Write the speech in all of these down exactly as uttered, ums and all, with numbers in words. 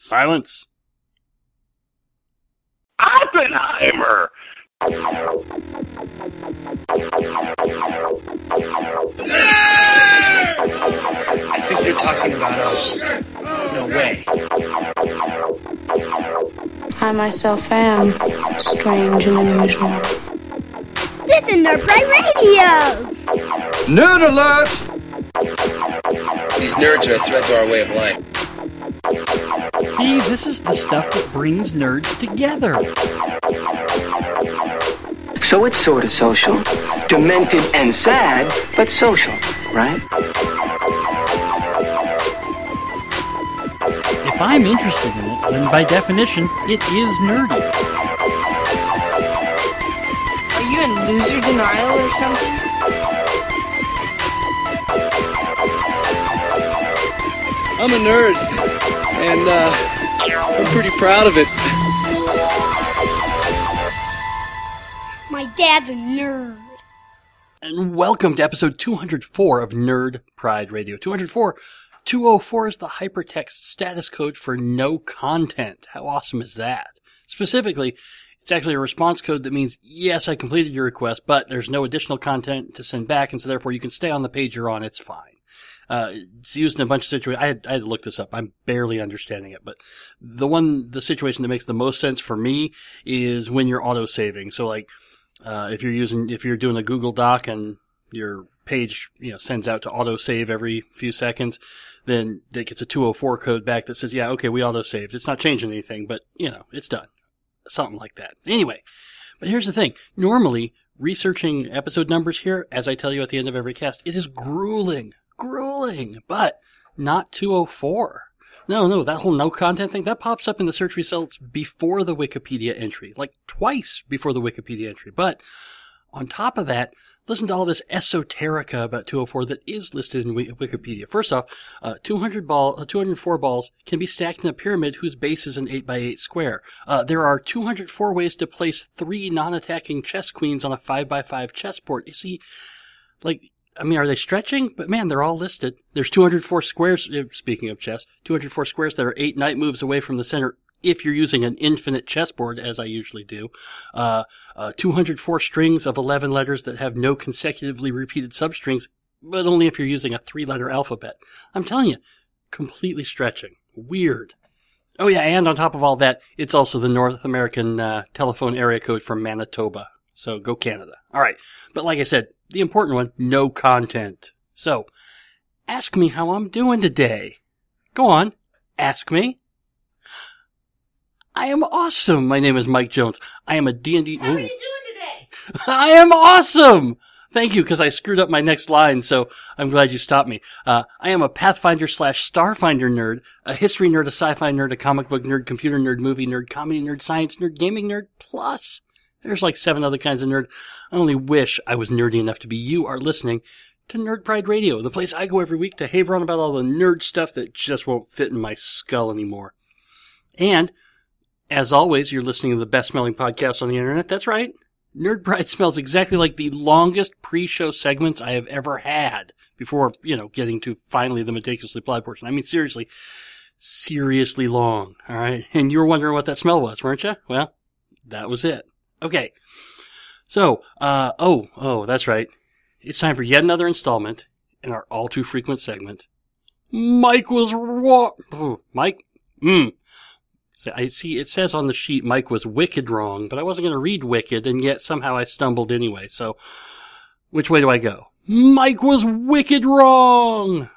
Silence. Oppenheimer! I think they're talking about us. No way. I myself am strange and unusual. This is Nerd Pride Radio! Nerd alert! These nerds are a threat to our way of life. See, this is the stuff that brings nerds together. So it's sort of social. Demented and sad, but social, right? If I'm interested in it, then by definition, it is nerdy. Are you in loser denial or something? I'm a nerd, and uh, I'm pretty proud of it. My dad's a nerd. And welcome to episode two hundred four of Nerd Pride Radio. two hundred four, two oh four is the hypertext status code for no content. How awesome is that? Specifically, it's actually a response code that means, yes, I completed your request, but there's no additional content to send back, and so therefore you can stay on the page you're on. It's fine. Uh, it's used in a bunch of situations. I had, I had to look this up. I'm barely understanding it, but the one, the situation that makes the most sense for me is when you're auto-saving. So like, uh, if you're using, if you're doing a Google Doc and your page, you know, sends out to auto-save every few seconds, then it gets a two oh four code back that says, yeah, okay, we auto-saved. It's not changing anything, but, you know, it's done. Something like that. Anyway, but here's the thing. Normally, researching episode numbers here, as I tell you at the end of every cast, it is grueling. Grueling, but not two oh four. No, no, that whole no content thing, that pops up in the search results before the Wikipedia entry, like twice before the Wikipedia entry. But on top of that, listen to all this esoterica about two oh four that is listed in Wikipedia. First off, uh, two hundred ball, uh, two hundred four balls can be stacked in a pyramid whose base is an eight by eight square. Uh, there are two hundred four ways to place three non-attacking chess queens on a five by five chessboard. You see, like, I mean, are they stretching? But man, they're all listed. There's two hundred four squares, speaking of chess, two hundred four squares that are eight knight moves away from the center if you're using an infinite chessboard, as I usually do. Uh, uh, two hundred four strings of eleven letters that have no consecutively repeated substrings, but only if you're using a three-letter alphabet. I'm telling you, completely stretching. Weird. Oh yeah, and on top of all that, it's also the North American uh, telephone area code from Manitoba. So go Canada. All right. But like I said, the important one, no content. So ask me how I'm doing today. Go on. Ask me. I am awesome. My name is Mike Jones. I am a D and D... How are you doing today? I am awesome. Thank you, because I screwed up my next line, so I'm glad you stopped me. Uh, I am a Pathfinder slash Starfinder nerd, a history nerd, a sci-fi nerd, a comic book nerd, computer nerd, movie nerd, comedy nerd, science nerd, gaming nerd, plus... there's like seven other kinds of nerd. I only wish I was nerdy enough to be you are listening to Nerd Pride Radio, the place I go every week to haver on about all the nerd stuff that just won't fit in my skull anymore. And, as always, you're listening to the best-smelling podcast on the internet. That's right. Nerd Pride smells exactly like the longest pre-show segments I have ever had before, you know, getting to finally the meticulously applied portion. I mean, seriously, seriously long, all right? And you were wondering what that smell was, weren't you? Well, that was it. Okay, so, uh, oh, oh, that's right. It's time for yet another installment in our all-too-frequent segment. Mike was wrong. Mike? Mm. So I see it says on the sheet Mike was wicked wrong, but I wasn't going to read wicked, and yet somehow I stumbled anyway. So, which way do I go? Mike was wicked wrong!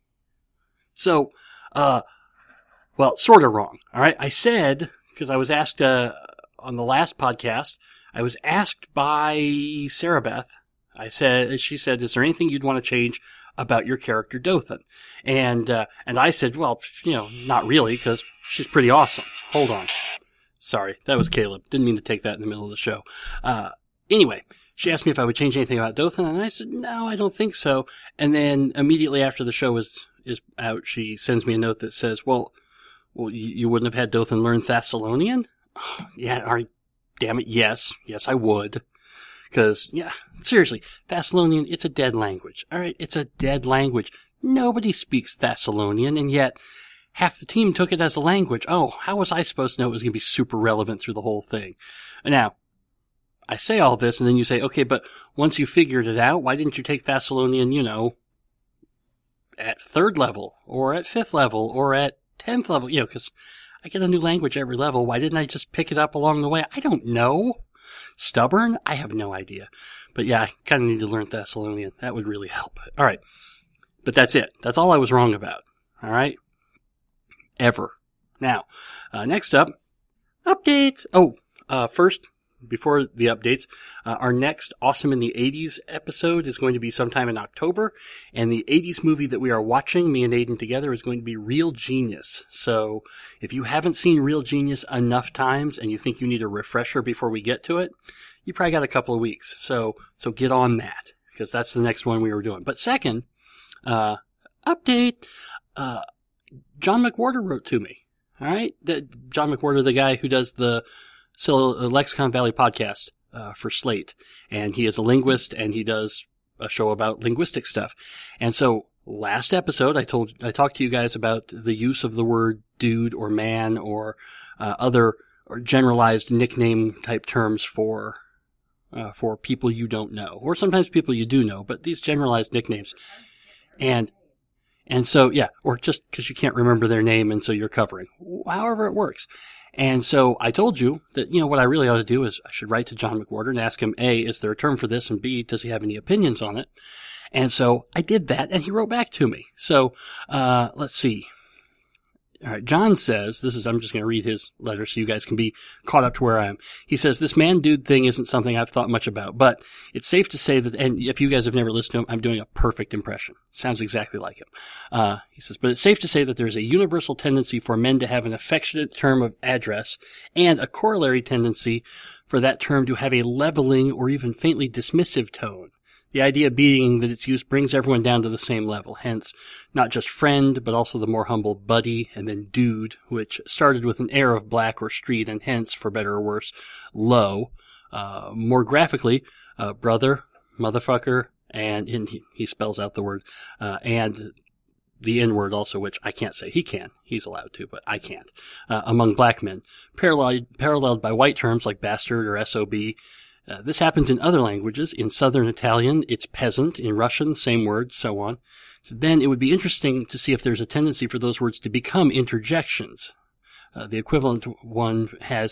So, uh, well, sort of wrong, all right? I said, because I was asked, uh, on the last podcast, I was asked by Sarah Beth. I said, she said, is there anything you'd want to change about your character Dothan? And, uh, and I said, well, you know, not really, because she's pretty awesome. Hold on. Sorry, that was Caleb. Didn't mean to take that in the middle of the show. Uh, anyway, she asked me if I would change anything about Dothan, and I said, no, I don't think so. And then immediately after the show is, is out, she sends me a note that says, well, well, you, you wouldn't have had Dothan learn Thessalonian? Yeah, all right, damn it, yes. Yes, I would. Because, yeah, seriously, Thessalonian, it's a dead language. All right, it's a dead language. Nobody speaks Thessalonian, and yet half the team took it as a language. Oh, how was I supposed to know it was going to be super relevant through the whole thing? Now, I say all this, and then you say, okay, but once you figured it out, why didn't you take Thessalonian, you know, at third level, or at fifth level, or at tenth level? You know, because I get a new language every level. Why didn't I just pick it up along the way? I don't know. Stubborn? I have no idea. But yeah, I kind of need to learn Thessalonian. That would really help. All right. But that's it. That's all I was wrong about. All right? Ever. Now, uh, next up, updates. Oh, uh, first, before the updates, uh, our next Awesome in the eighties episode is going to be sometime in October, and the eighties movie that we are watching, me and Aiden together, is going to be Real Genius. So if you haven't seen Real Genius enough times and you think you need a refresher before we get to it, you probably got a couple of weeks. So so get on that, because that's the next one we were doing. But second, uh, update, uh, John McWhorter wrote to me. All right? The, John McWhorter, the guy who does the So, uh, Lexicon Valley podcast uh, for Slate, and he is a linguist, and he does a show about linguistic stuff. And so, last episode, I told I talked to you guys about the use of the word dude or man or uh, other or generalized nickname type terms for uh, for people you don't know, or sometimes people you do know, but these generalized nicknames. And and so, yeah, or just because you can't remember their name, and so you're covering, however it works. And so I told you that, you know, what I really ought to do is I should write to John McWhorter and ask him, A, is there a term for this? And B, does he have any opinions on it? And so I did that, and he wrote back to me. So, uh, let's see. All right, John says, this is, I'm just going to read his letter so you guys can be caught up to where I am. He says, this man-dude thing isn't something I've thought much about, but it's safe to say that, and if you guys have never listened to him, I'm doing a perfect impression. Sounds exactly like him. Uh, he says, but it's safe to say that there is a universal tendency for men to have an affectionate term of address and a corollary tendency for that term to have a leveling or even faintly dismissive tone. The idea being that its use brings everyone down to the same level, hence not just friend, but also the more humble buddy, and then dude, which started with an air of black or street, and hence, for better or worse, low. Uh, more graphically, uh, brother, motherfucker, and in, he, he spells out the word, uh, and the N-word also, which I can't say. He can. He's allowed to, but I can't. Uh, among black men. Paralleled, paralleled by white terms like bastard or S O B. Uh, this happens in other languages. In Southern Italian, it's peasant. In Russian, same word, so on. So then it would be interesting to see if there's a tendency for those words to become interjections. Uh, the equivalent one has,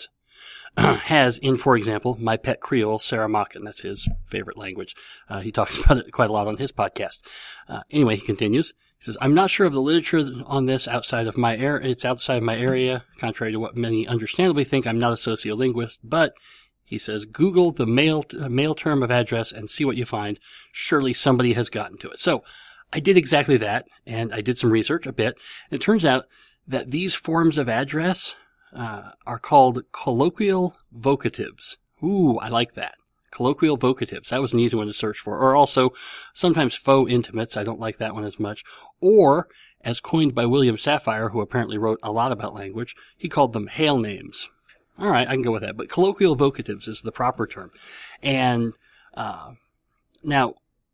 has in, for example, My Pet Creole, Saramaccan. That's his favorite language. Uh, he talks about it quite a lot on his podcast. Uh, anyway, he continues. He says, I'm not sure of the literature on this outside of my area. It's outside of my area, contrary to what many understandably think. I'm not a sociolinguist, but he says, Google the male, uh, male term of address and see what you find. Surely somebody has gotten to it. So I did exactly that, and I did some research a bit. And it turns out that these forms of address uh, are called colloquial vocatives. Ooh, I like that. Colloquial vocatives. That was an easy one to search for. Or also sometimes faux intimates. I don't like that one as much. Or, as coined by William Safire, who apparently wrote a lot about language, he called them hail names. All right, I can go with that. But colloquial vocatives is the proper term. And uh now,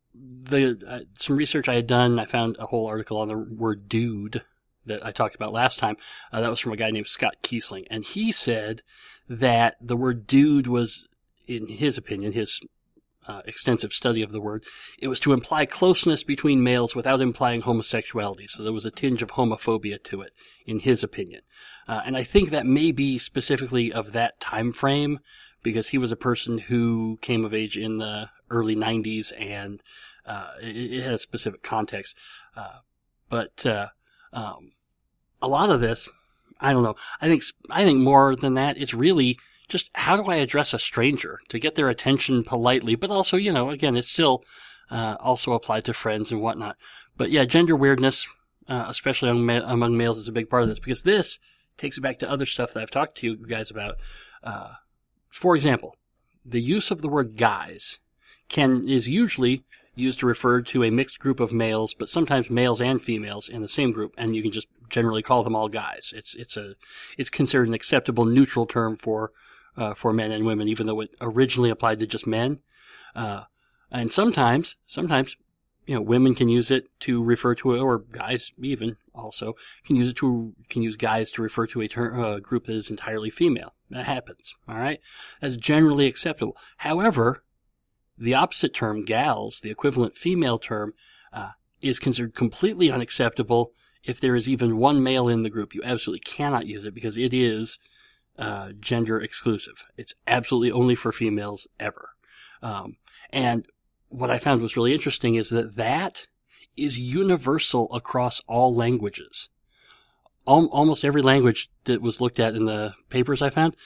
the uh, some research I had done, I found a whole article on the word dude that I talked about last time. Uh, that was from a guy named Scott Kiesling. And he said that the word dude was, in his opinion, his uh, extensive study of the word, it was to imply closeness between males without implying homosexuality. So there was a tinge of homophobia to it, in his opinion. Uh, and I think that may be specifically of that time frame, because he was a person who came of age in the early nineties, and uh, it, it has specific context. Uh, but uh, um, a lot of this, I don't know. I think I think more than that, it's really just how do I address a stranger to get their attention politely, but also, you know, again, it's still uh, also applied to friends and whatnot. But yeah, gender weirdness, uh, especially among, ma- among males, is a big part of this, because this takes it back to other stuff that I've talked to you guys about. Uh, for example, the use of the word guys can is usually used to refer to a mixed group of males, but sometimes males and females in the same group, and you can just generally call them all guys. It's it's a it's considered an acceptable neutral term for uh, for men and women, even though it originally applied to just men. Uh, and sometimes sometimes you know, women can use it to refer to, or guys even also can use it to, can use guys to refer to a ter- uh, group that is entirely female. That happens. All right. That's generally acceptable. However, the opposite term, gals, the equivalent female term, uh, is considered completely unacceptable if there is even one male in the group. You absolutely cannot use it because it is, uh, gender exclusive. It's absolutely only for females ever. Um, and what I found was really interesting is that that is universal across all languages. Al- almost every language that was looked at in the papers I found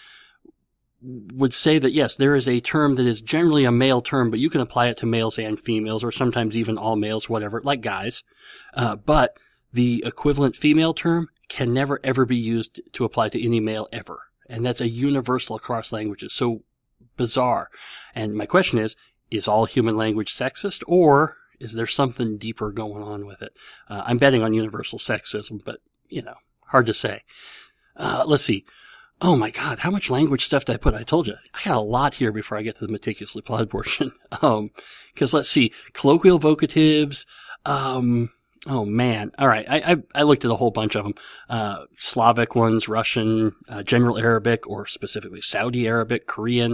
would say that, yes, there is a term that is generally a male term, but you can apply it to males and females, or sometimes even all males, whatever, like guys. Uh, but the equivalent female term can never, ever be used to apply to any male ever. And that's a universal across languages. So bizarre. And my question is, is all human language sexist, or is there something deeper going on with it? Uh, I'm betting on universal sexism, but, you know, hard to say. Uh, let's see. Oh my God, how much language stuff did I put? I told you, I got a lot here before I get to the meticulously plotted portion. Um, cause let's see, colloquial vocatives, um, oh man. All right. I, I, I looked at a whole bunch of them. Uh, Slavic ones, Russian, uh, General Arabic, or specifically Saudi Arabic, Korean,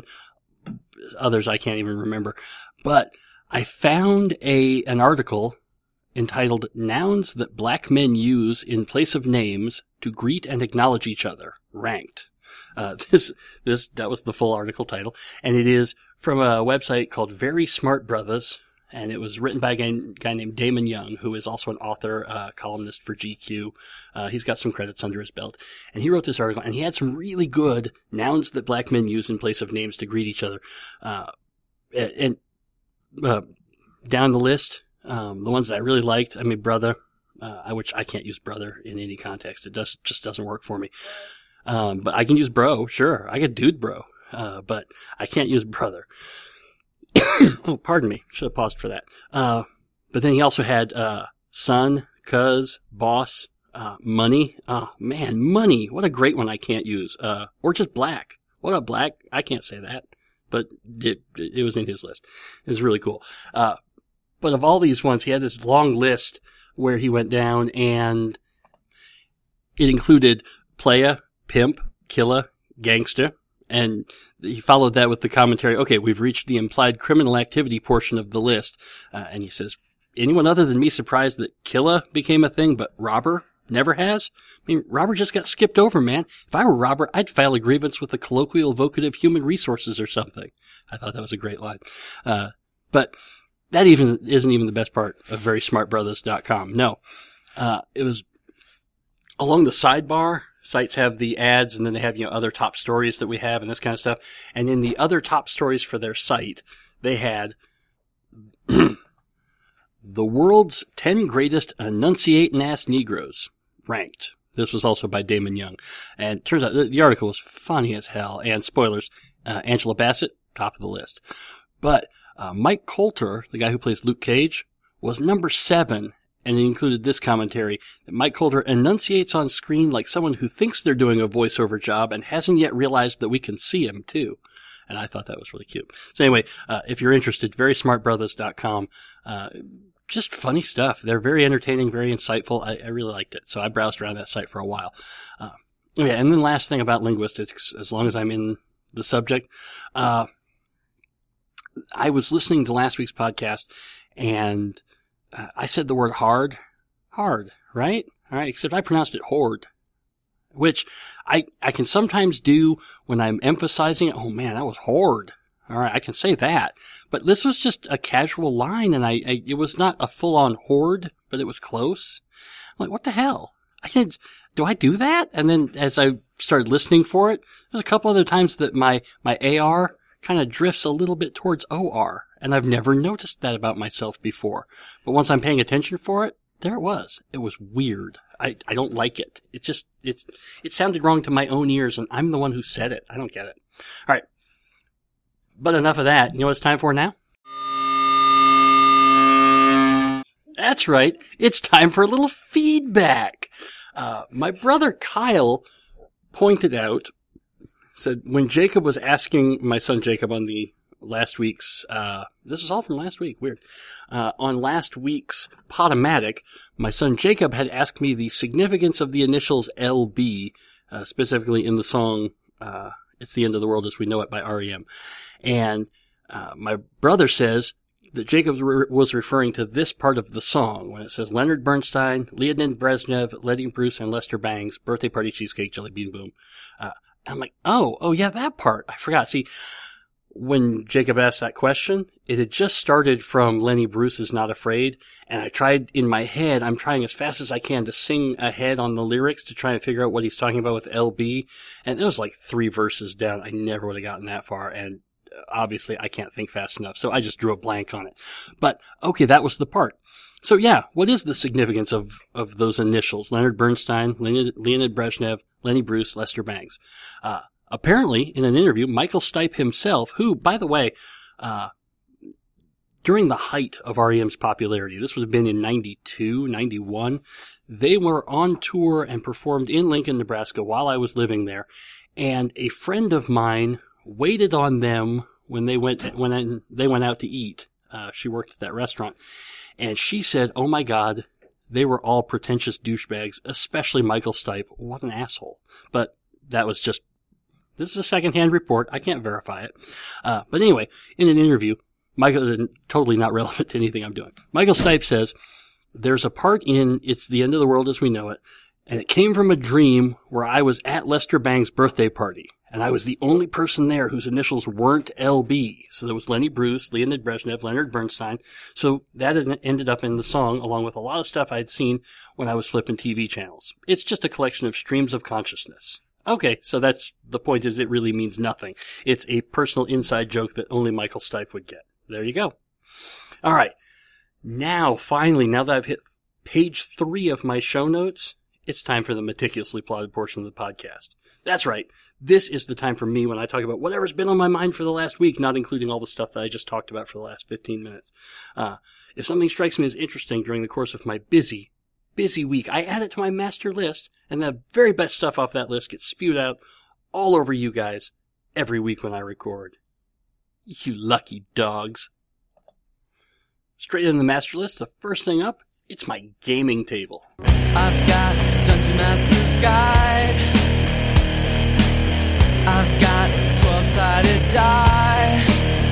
others I can't even remember. But I found a, an article entitled Nouns That Black Men Use in Place of Names to Greet and Acknowledge Each Other, ranked. Uh, this, this, that was the full article title. And it is from a website called Very Smart Brothers. And it was written by a guy, guy named Damon Young, who is also an author, uh, columnist for G Q. Uh, he's got some credits under his belt. And he wrote this article, and he had some really good nouns that black men use in place of names to greet each other. Uh, and, uh, down the list, um, the ones that I really liked, I mean, brother, uh, which I can't use brother in any context. It does, just doesn't work for me. Um, but I can use bro, sure. I get dude bro, uh, but I can't use brother. Oh, pardon me. Should have paused for that. Uh, but then he also had, uh, son, cuz, boss, uh, money. Oh, man, money. What a great one I can't use. Uh, or just black. What a black. I can't say that, but it, it was in his list. It was really cool. Uh, but of all these ones, he had this long list where he went down, and it included playa, pimp, killer, gangster, and he followed that with the commentary, okay, we've reached the implied criminal activity portion of the list. Uh, and he says, anyone other than me surprised that killer became a thing, but robber never has? I mean, robber just got skipped over, man. If I were robber, I'd file a grievance with the colloquial vocative human resources or something. I thought that was a great line. Uh, but that even isn't even the best part of very smart brothers dot com. No. Uh, it was along the sidebar. Sites have the ads, and then they have, you know, other top stories that we have and this kind of stuff. And in the other top stories for their site, they had the world's ten greatest enunciating-ass Negroes ranked. This was also by Damon Young. And it turns out the, the article was funny as hell. And spoilers, uh, Angela Bassett, top of the list. But uh, Mike Colter, the guy who plays Luke Cage, was number seven. And it included this commentary that Mike Colter enunciates on screen like someone who thinks they're doing a voiceover job and hasn't yet realized that we can see him too. And I thought that was really cute. So anyway, uh, if you're interested, very smart brothers dot com. Uh, just funny stuff. They're very entertaining, very insightful. I, I really liked it. So I browsed around that site for a while. Uh, yeah. And then last thing about linguistics, as long as I'm in the subject, uh, I was listening to last week's podcast, and Uh, I said the word hard, hard, right? All right. Except I pronounced it horde, which I, I can sometimes do when I'm emphasizing it. Oh man, that was horde. All right. I can say that, but this was just a casual line, and I, I it was not a full on horde, but it was close. I'm like, what the hell? I didn't, do I do that? And then as I started listening for it, there's a couple other times that my, my A R kind of drifts a little bit towards O R. And I've never noticed that about myself before. But once I'm paying attention for it, there it was. It was weird. I, I don't like it. It just, it's, it sounded wrong to my own ears, and I'm the one who said it. I don't get it. All right. But enough of that. You know what it's time for now? That's right. It's time for a little feedback. Uh, my brother Kyle pointed out, said when Jacob was asking my son Jacob on the last week's, uh, this was all from last week, weird. Uh, on last week's Podomatic, my son Jacob had asked me the significance of the initials L B, uh, specifically in the song, uh, It's the End of the World as We Know It by R E M. And, uh, my brother says that Jacob re- was referring to this part of the song when it says Leonard Bernstein, Leonid Brezhnev, Lenny Bruce, and Lester Bangs, birthday party, cheesecake, jelly bean boom. Uh, I'm like, oh, oh yeah, that part. I forgot. See, when Jacob asked that question, it had just started from Lenny Bruce's Not Afraid, and I tried in my head, I'm trying as fast as I can to sing ahead on the lyrics to try and figure out what he's talking about with L B, and it was like three verses down. I never would have gotten that far, and obviously I can't think fast enough, so I just drew a blank on it. But, okay, that was the part. So yeah, what is the significance of, of those initials? Leonard Bernstein, Leonid, Leonid Brezhnev, Lenny Bruce, Lester Bangs. Uh, Apparently, in an interview, Michael Stipe himself, who, by the way, uh, during the height of R E M's popularity, this would have been in ninety-two, ninety-one, they were on tour and performed in Lincoln, Nebraska while I was living there. And a friend of mine waited on them when they went, when they went out to eat. Uh, she worked at that restaurant. And she said, oh my God, they were all pretentious douchebags, especially Michael Stipe. What an asshole. But that was just, this is a secondhand report. I can't verify it. Uh, but anyway, in an interview, Michael, totally not relevant to anything I'm doing. Michael Stipe says, there's a part in It's the End of the World as We Know It, and it came from a dream where I was at Lester Bangs' birthday party, and I was the only person there whose initials weren't L B. So there was Lenny Bruce, Leonid Brezhnev, Leonard Bernstein. So that ended up in the song, along with a lot of stuff I'd seen when I was flipping T V channels. It's just a collection of streams of consciousness. Okay, so that's, the point is it really means nothing. It's a personal inside joke that only Michael Stipe would get. There you go. Alright. Now, finally, now that I've hit page three of my show notes, it's time for the meticulously plotted portion of the podcast. That's right. This is the time for me when I talk about whatever's been on my mind for the last week, not including all the stuff that I just talked about for the last fifteen minutes. Uh, if something strikes me as interesting during the course of my busy, busy week, I add it to my master list, and the very best stuff off that list gets spewed out all over you guys every week when I record. You lucky dogs. Straight in the master list, the first thing up, it's my gaming table. I've got Dungeon Master's Guide. I've got twelve-sided die.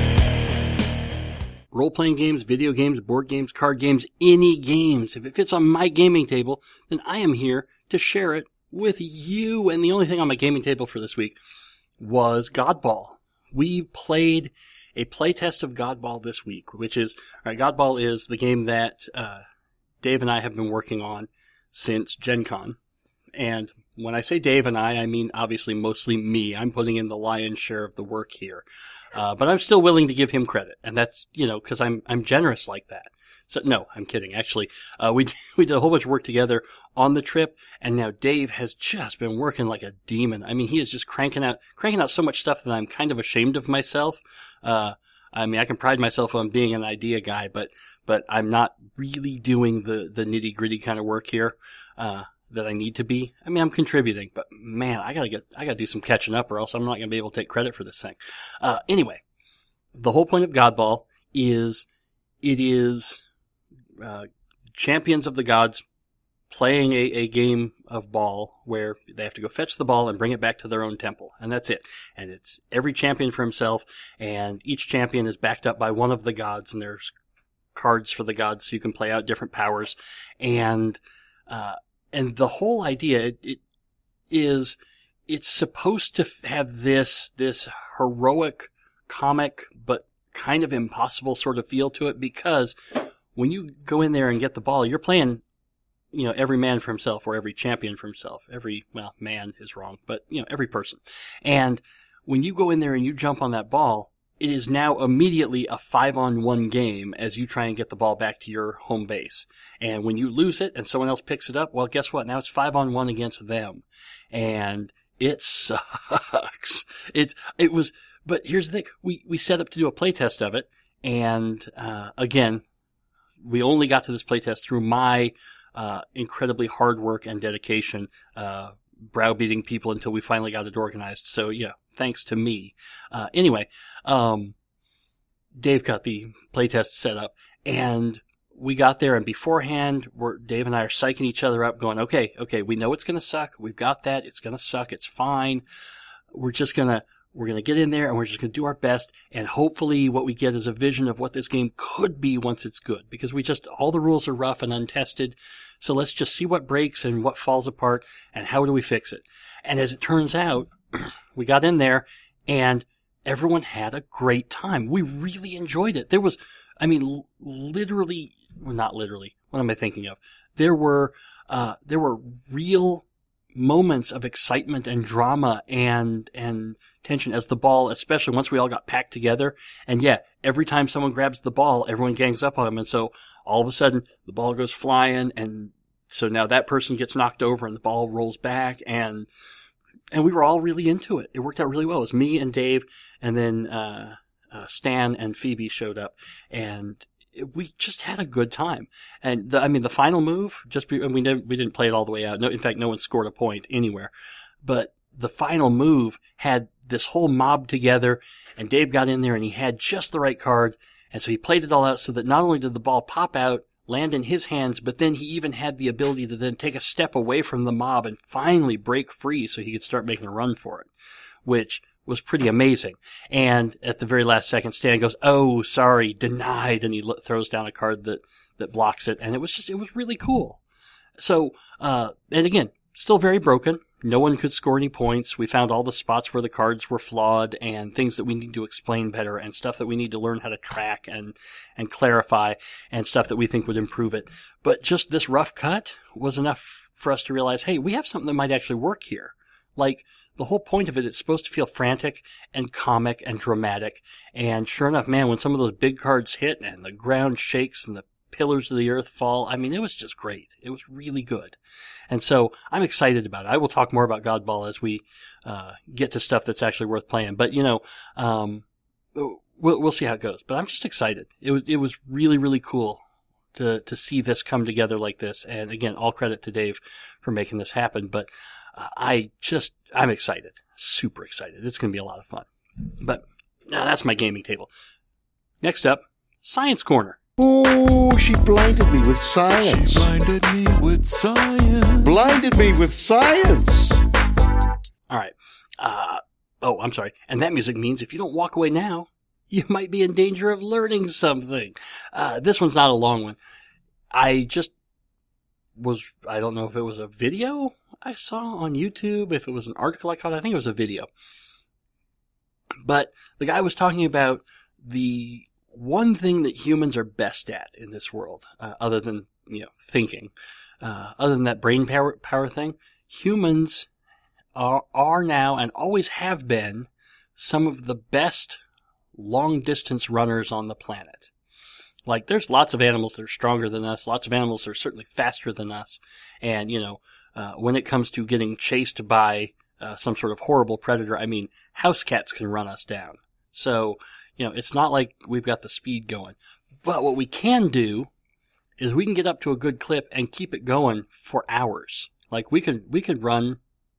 Role-playing games, video games, board games, card games, any games. If it fits on my gaming table, then I am here to share it with you. And the only thing on my gaming table for this week was Godball. We played a playtest of Godball this week, which is, all right, Godball is the game that uh, Dave and I have been working on since Gen Con. And when I say Dave and I, I mean obviously mostly me. I'm putting in the lion's share of the work here. Uh, but I'm still willing to give him credit. And that's, you know, cause I'm, I'm generous like that. So, no, I'm kidding. Actually, uh, we, we did a whole bunch of work together on the trip. And now Dave has just been working like a demon. I mean, he is just cranking out, cranking out so much stuff that I'm kind of ashamed of myself. Uh, I mean, I can pride myself on being an idea guy, but, but I'm not really doing the, the nitty gritty kind of work here. Uh, that I need to be. I mean, I'm contributing, but man, I gotta get, I gotta do some catching up or else I'm not gonna be able to take credit for this thing. Uh, anyway, the whole point of Godball is, it is, uh, champions of the gods playing a, a game of ball where they have to go fetch the ball and bring it back to their own temple. And that's it. And it's every champion for himself, and each champion is backed up by one of the gods, and there's cards for the gods so you can play out different powers. And, uh, And the whole idea it, it is, it's supposed to have this, this heroic, comic, but kind of impossible sort of feel to it, because when you go in there and get the ball, you're playing, you know, every man for himself, or every champion for himself. Every, well, man is wrong, but, you know, every person. And when you go in there and you jump on that ball, it is now immediately a five-on-one game as you try and get the ball back to your home base. And when you lose it and someone else picks it up, well, guess what? Now it's five-on-one against them. And it sucks. It, it was, but here's the thing. We, we set up to do a playtest of it. And, uh, again, we only got to this playtest through my, uh, incredibly hard work and dedication, uh, browbeating people until we finally got it organized. So, yeah. Thanks to me. Uh, anyway, um, Dave got the playtest set up, and we got there, and beforehand, we're, Dave and I are psyching each other up, going, okay, okay, we know it's going to suck. We've got that. It's going to suck. It's fine. We're just going to, we're going to get in there, and we're just going to do our best, and hopefully what we get is a vision of what this game could be once it's good, because we just, all the rules are rough and untested, so let's just see what breaks and what falls apart, and how do we fix it. And as it turns out, we got in there, and everyone had a great time. We really enjoyed it. There was, I mean, l- literally, well, not literally, what am I thinking of? There were, uh, there were real moments of excitement and drama and, and tension as the ball, especially once we all got packed together. And yeah, every time someone grabs the ball, everyone gangs up on them. And so all of a sudden the ball goes flying. And so now that person gets knocked over and the ball rolls back, and, and we were all really into it. It worked out really well. It was me and Dave, and then, uh, uh Stan and Phoebe showed up, and we just had a good time. And the, I mean, the final move, just be, we never, we didn't play it all the way out. No, in fact, no one scored a point anywhere. But the final move had this whole mob together, and Dave got in there and he had just the right card. And so he played it all out so that not only did the ball pop out, land in his hands, but then he even had the ability to then take a step away from the mob and finally break free so he could start making a run for it, which was pretty amazing. And at the very last second, Stan goes, oh, sorry, denied. And he l- throws down a card that, that blocks it. And it was just, it was really cool. So, uh, and again, still very broken. No one could score any points. We found all the spots where the cards were flawed and things that we need to explain better and stuff that we need to learn how to track and, and clarify and stuff that we think would improve it. But just this rough cut was enough for us to realize, hey, we have something that might actually work here. Like, the whole point of it, it's supposed to feel frantic and comic and dramatic. And sure enough, man, when some of those big cards hit and the ground shakes and the pillars of the earth fall, I mean, it was just great. It was really good. And so I'm excited about it. I will talk more about Godball as we uh get to stuff that's actually worth playing. But, you know, um we'll, we'll see how it goes. But I'm just excited. It was, it was really, really cool to, to see this come together like this. And again, all credit to Dave for making this happen. But uh, I just, I'm excited. Super excited. It's going to be a lot of fun. But uh, that's my gaming table. Next up, Science Corner. Oh, she blinded me with science. She blinded me with science. Blinded me with science. All right. Uh, oh, I'm sorry. And that music means if you don't walk away now, you might be in danger of learning something. Uh, this one's not a long one. I just was, I don't know if it was a video I saw on YouTube, if it was an article I caught. I think it was a video. But the guy was talking about the one thing that humans are best at in this world, uh, other than, you know, thinking, uh, other than that brain power, power thing, humans are, are now and always have been some of the best long distance runners on the planet. Like, there's lots of animals that are stronger than us, lots of animals that are certainly faster than us. And, you know, uh, when it comes to getting chased by uh, some sort of horrible predator, I mean, house cats can run us down. So, you know, it's not like we've got the speed going. But what we can do is we can get up to a good clip and keep it going for hours. Like, we could, we could run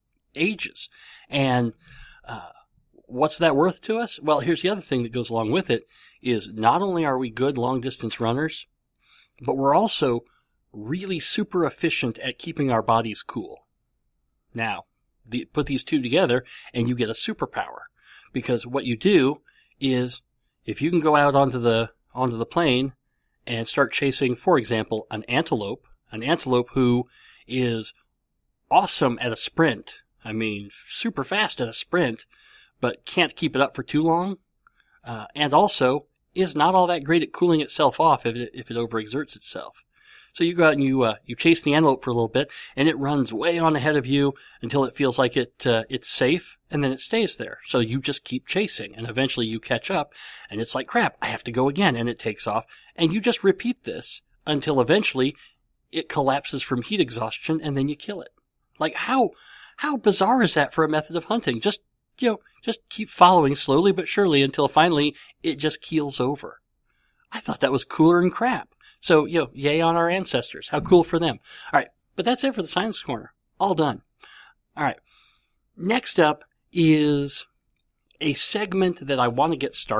ages. And, uh, what's that worth to us? Well, here's the other thing that goes along with it is not only are we good long distance runners, but we're also really super efficient at keeping our bodies cool. Now, the, put these two together and you get a superpower, because what you do is if you can go out onto the, onto the plain and start chasing, for example, an antelope, an antelope who is awesome at a sprint. I mean, super fast at a sprint, but can't keep it up for too long, uh, and also is not all that great at cooling itself off if it, if it overexerts itself. So you go out and you uh, you chase the antelope for a little bit, and it runs way on ahead of you until it feels like it uh, it's safe, and then it stays there. So you just keep chasing, and eventually you catch up, and it's like, crap, I have to go again, and it takes off, and you just repeat this until eventually it collapses from heat exhaustion, and then you kill it. Like, how how bizarre is that for a method of hunting? Just, you know, just keep following slowly but surely until finally it just keels over. I thought that was cooler than crap. So, you know, yay on our ancestors. How cool for them. All right. But that's it for the Science Corner. All done. All right. Next up is a segment that I want to get started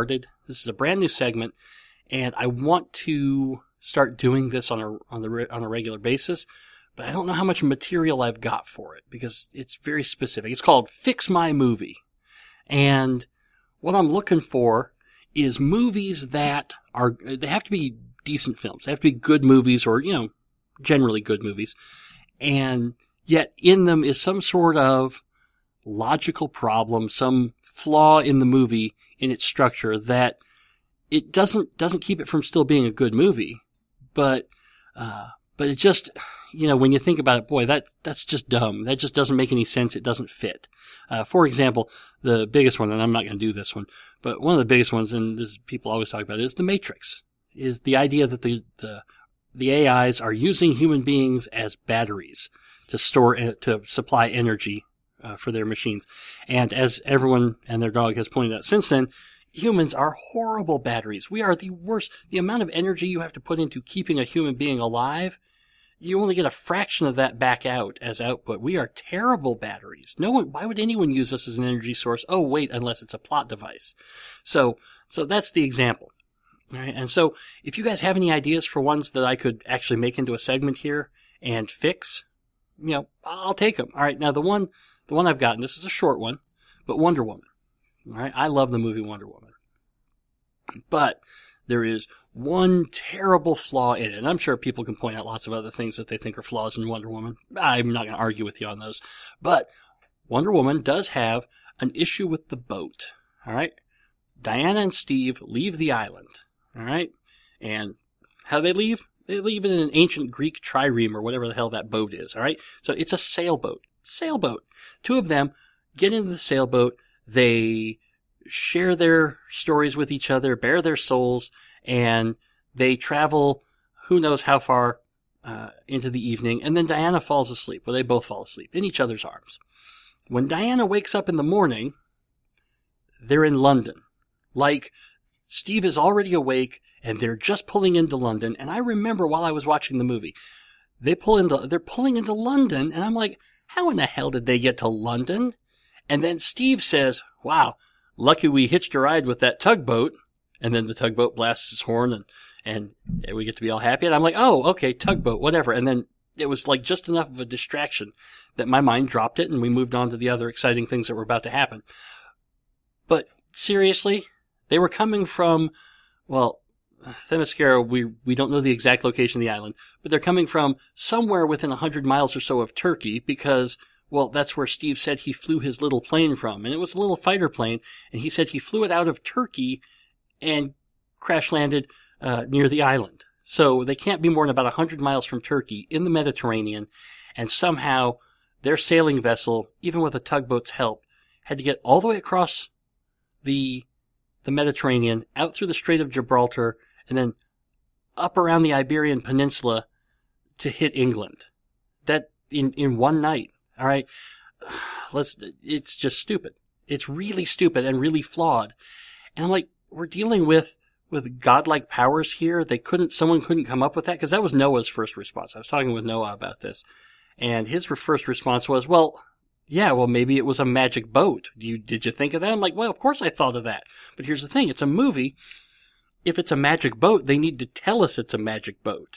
This is a brand new segment, and I want to start doing this on a on the on a regular basis, but I don't know how much material I've got for it because it's very specific. It's called Fix My Movie, and what I'm looking for is movies that are they have to be decent films. They have to be good movies, or you know, generally good movies, and yet in them is some sort of logical problem, some flaw in the movie in its structure that it doesn't doesn't keep it from still being a good movie, but uh, but it just, you know, when you think about it, boy, that that's just dumb. That just doesn't make any sense. It doesn't fit. Uh, for example, the biggest one, and I'm not going to do this one, but one of the biggest ones, and this people always talk about, is The Matrix. Is the idea that the the the A Is are using human beings as batteries to store to supply energy uh, for their machines, and as everyone and their dog has pointed out since then, humans are horrible batteries. We are the worst. The amount of energy you have to put into keeping a human being alive, you only get a fraction of that back out as output. We are terrible batteries. No one, why would anyone use us as an energy source? Oh, wait, unless it's a plot device. So, so that's the example. All right. And so if you guys have any ideas for ones that I could actually make into a segment here and fix, you know, I'll take them. All right. Now the one, the one I've gotten, this is a short one, but Wonder Woman. All right. I love the movie Wonder Woman. But there is one terrible flaw in it. And I'm sure people can point out lots of other things that they think are flaws in Wonder Woman. I'm not going to argue with you on those. But Wonder Woman does have an issue with the boat. All right. Diana and Steve leave the island. All right. And how do they leave? They leave in an ancient Greek trireme or whatever the hell that boat is. All right. So it's a sailboat. Sailboat. Two of them get into the sailboat. They share their stories with each other, bare their souls, and they travel who knows how far uh, into the evening. And then Diana falls asleep. Well, they both fall asleep in each other's arms. When Diana wakes up in the morning, they're in London. Like, Steve is already awake, and they're just pulling into London. And I remember while I was watching the movie, they pull into, they're pulling into London, and I'm like, how in the hell did they get to London? And then Steve says, wow, lucky we hitched a ride with that tugboat. And then the tugboat blasts its horn, and, and we get to be all happy. And I'm like, oh, okay, tugboat, whatever. And then it was like just enough of a distraction that my mind dropped it, and we moved on to the other exciting things that were about to happen. But seriously, they were coming from, well, Themyscira, we we don't know the exact location of the island, but they're coming from somewhere within one hundred miles or so of Turkey because, well, that's where Steve said he flew his little plane from. And it was a little fighter plane, and he said he flew it out of Turkey and crash landed uh, near the island. So they can't be more than about one hundred miles from Turkey in the Mediterranean, and somehow their sailing vessel, even with a tugboat's help, had to get all the way across the the Mediterranean, out through the Strait of Gibraltar, and then up around the Iberian Peninsula to hit England. That in, in one night. All right. Let's, it's just stupid. It's really stupid and really flawed. And I'm like, we're dealing with, with godlike powers here. They couldn't, someone couldn't come up with that, because that was Noah's first response. I was talking with Noah about this, and his first response was, well, yeah, well, maybe it was a magic boat. Do you, did you think of that? I'm like, well, of course I thought of that. But here's the thing. It's a movie. If it's a magic boat, they need to tell us it's a magic boat.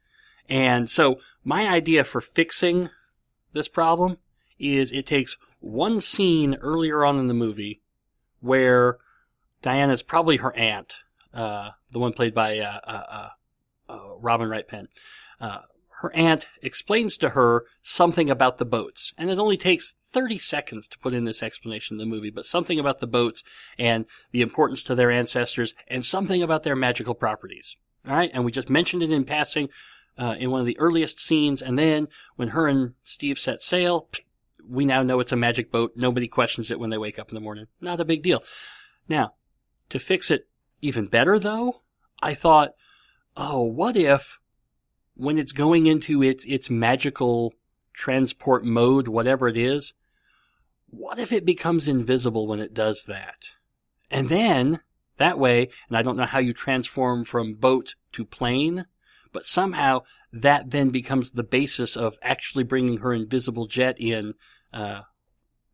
And so my idea for fixing this problem is it takes one scene earlier on in the movie where Diana's probably her aunt, uh, the one played by, uh, uh, uh, Robin Wright Penn, uh, her aunt explains to her something about the boats. And it only takes thirty seconds to put in this explanation in the movie, but something about the boats and the importance to their ancestors and something about their magical properties. All right. And we just mentioned it in passing, uh, in one of the earliest scenes. And then when her and Steve set sail, we now know it's a magic boat. Nobody questions it when they wake up in the morning. Not a big deal. Now, to fix it even better though, I thought, oh, what if, when it's going into its its magical transport mode, whatever it is, what if it becomes invisible when it does that? And then, that way, and I don't know how you transform from boat to plane, but somehow that then becomes the basis of actually bringing her invisible jet in uh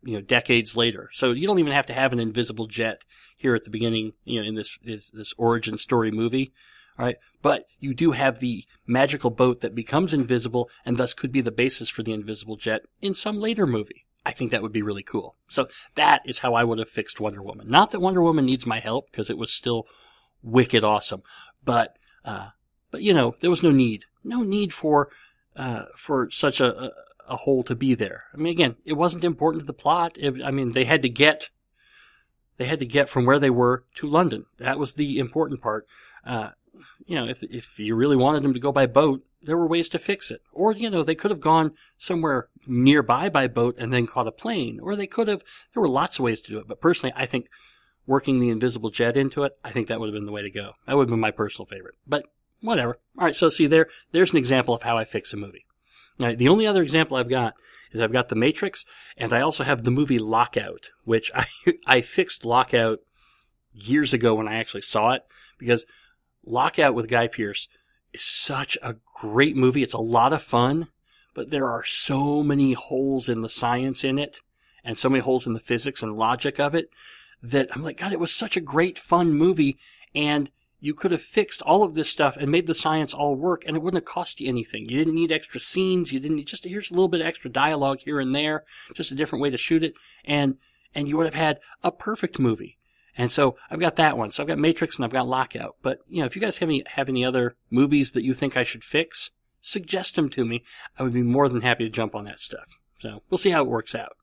you know, decades later. So you don't even have to have an invisible jet here at the beginning, you know, in this, this, this origin story movie. All right. But you do have the magical boat that becomes invisible and thus could be the basis for the invisible jet in some later movie. I think that would be really cool. So that is how I would have fixed Wonder Woman. Not that Wonder Woman needs my help, because it was still wicked awesome. But, uh, but you know, there was no need. No need for, uh, for such a, a, a hole to be there. I mean, again, it wasn't important to the plot. It, I mean, they had to get, they had to get from where they were to London. That was the important part. Uh, you know, if, if you really wanted them to go by boat, there were ways to fix it. Or, you know, they could have gone somewhere nearby by boat and then caught a plane. Or they could have, there were lots of ways to do it. But personally, I think working the invisible jet into it, I think that would have been the way to go. That would have been my personal favorite. But whatever. All right, so see there, there's an example of how I fix a movie. All right, the only other example I've got is I've got The Matrix, and I also have the movie Lockout, which I I fixed Lockout years ago when I actually saw it, because Lockout with Guy Pearce is such a great movie. It's a lot of fun, but there are so many holes in the science in it, and so many holes in the physics and logic of it, that I'm like, God, it was such a great, fun movie, and you could have fixed all of this stuff and made the science all work, and it wouldn't have cost you anything. You didn't need extra scenes. You didn't need, just, here's a little bit of extra dialogue here and there, just a different way to shoot it, and, and you would have had a perfect movie. And so I've got that one. So I've got Matrix and I've got Lockout. But, you know, if you guys have any, have any other movies that you think I should fix, suggest them to me. I would be more than happy to jump on that stuff. So we'll see how it works out.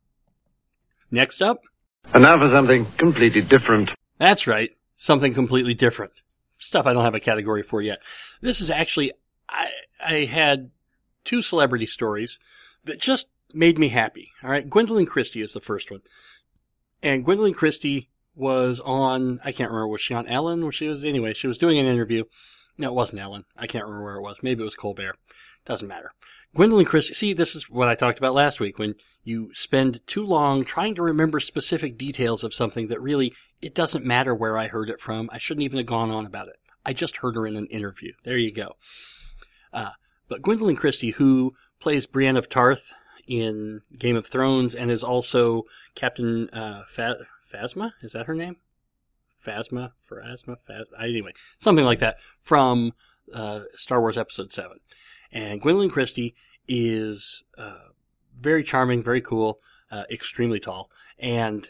Next up. And now for something completely different. That's right. Something completely different. Stuff I don't have a category for yet. This is actually, I, I had two celebrity stories that just made me happy. All right. Gwendolyn Christie is the first one. And Gwendolyn Christie was on, I can't remember, was she on Ellen? Was she was, anyway, she was doing an interview. No, it wasn't Ellen. I can't remember where it was. Maybe it was Colbert. Doesn't matter. Gwendolyn Christie, see, this is what I talked about last week, when you spend too long trying to remember specific details of something that really, it doesn't matter where I heard it from. I shouldn't even have gone on about it. I just heard her in an interview. There you go. Uh, but Gwendolyn Christie, who plays Brienne of Tarth in Game of Thrones and is also Captain uh, Fa- Phasma? Is that her name? Phasma? Phrasma? Phas- anyway, something like that from uh, Star Wars Episode seven. And Gwendolyn Christie is uh, very charming, very cool, uh, extremely tall. And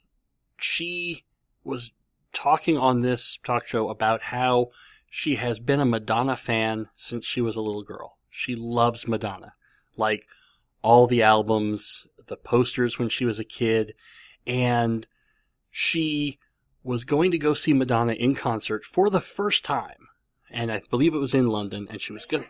she was talking on this talk show about how she has been a Madonna fan since she was a little girl. She loves Madonna. Like all the albums, the posters when she was a kid. And she was going to go see Madonna in concert for the first time. And I believe it was in London, and she was going to.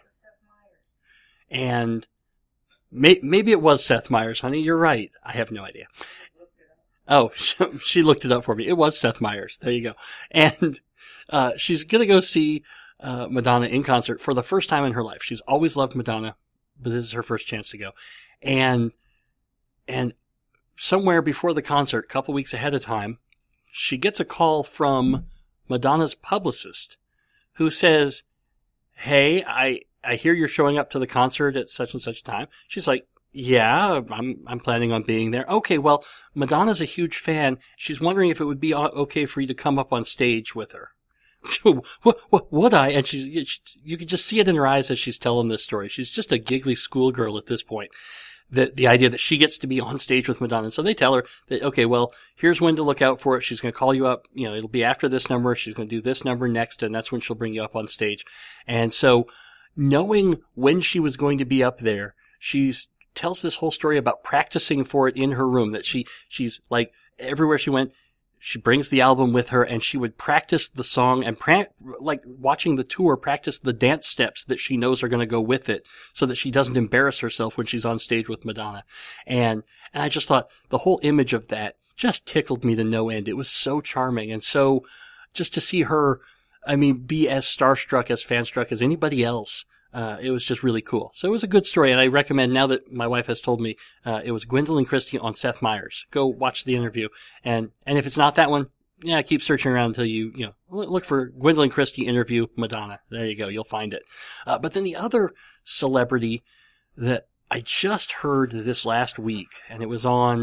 And may, maybe it was Seth Meyers, honey. You're right. I have no idea. Oh, she looked it up for me. It was Seth Meyers. There you go. And uh, she's going to go see uh, Madonna in concert for the first time in her life. She's always loved Madonna, but this is her first chance to go. And and somewhere before the concert, a couple weeks ahead of time, she gets a call from Madonna's publicist who says, hey, I, I hear you're showing up to the concert at such and such time. She's like, yeah, I'm, I'm planning on being there. Okay, well, Madonna's a huge fan. She's wondering if it would be okay for you to come up on stage with her. what, what, would I? And she's, you can just see it in her eyes as she's telling this story. She's just a giggly schoolgirl at this point. The, the idea that she gets to be on stage with Madonna. And so they tell her that, okay, well, here's when to look out for it. She's going to call you up. You know, it'll be after this number. She's going to do this number next, and that's when she'll bring you up on stage. And so knowing when she was going to be up there, she's tells this whole story about practicing for it in her room, that she, she's like, everywhere she went, she brings the album with her, and she would practice the song and pra- like watching the tour, practice the dance steps that she knows are going to go with it, so that she doesn't embarrass herself when she's on stage with Madonna. And, and I just thought the whole image of that just tickled me to no end. It was so charming. And so just to see her, I mean, be as starstruck, as fanstruck as anybody else, Uh, it was just really cool. So it was a good story, and I recommend, now that my wife has told me, uh, it was Gwendolyn Christie on Seth Meyers. Go watch the interview. And, and if it's not that one, yeah, keep searching around until you, you know, look for Gwendolyn Christie interview Madonna. There you go. You'll find it. Uh, but then the other celebrity that I just heard this last week, and it was on,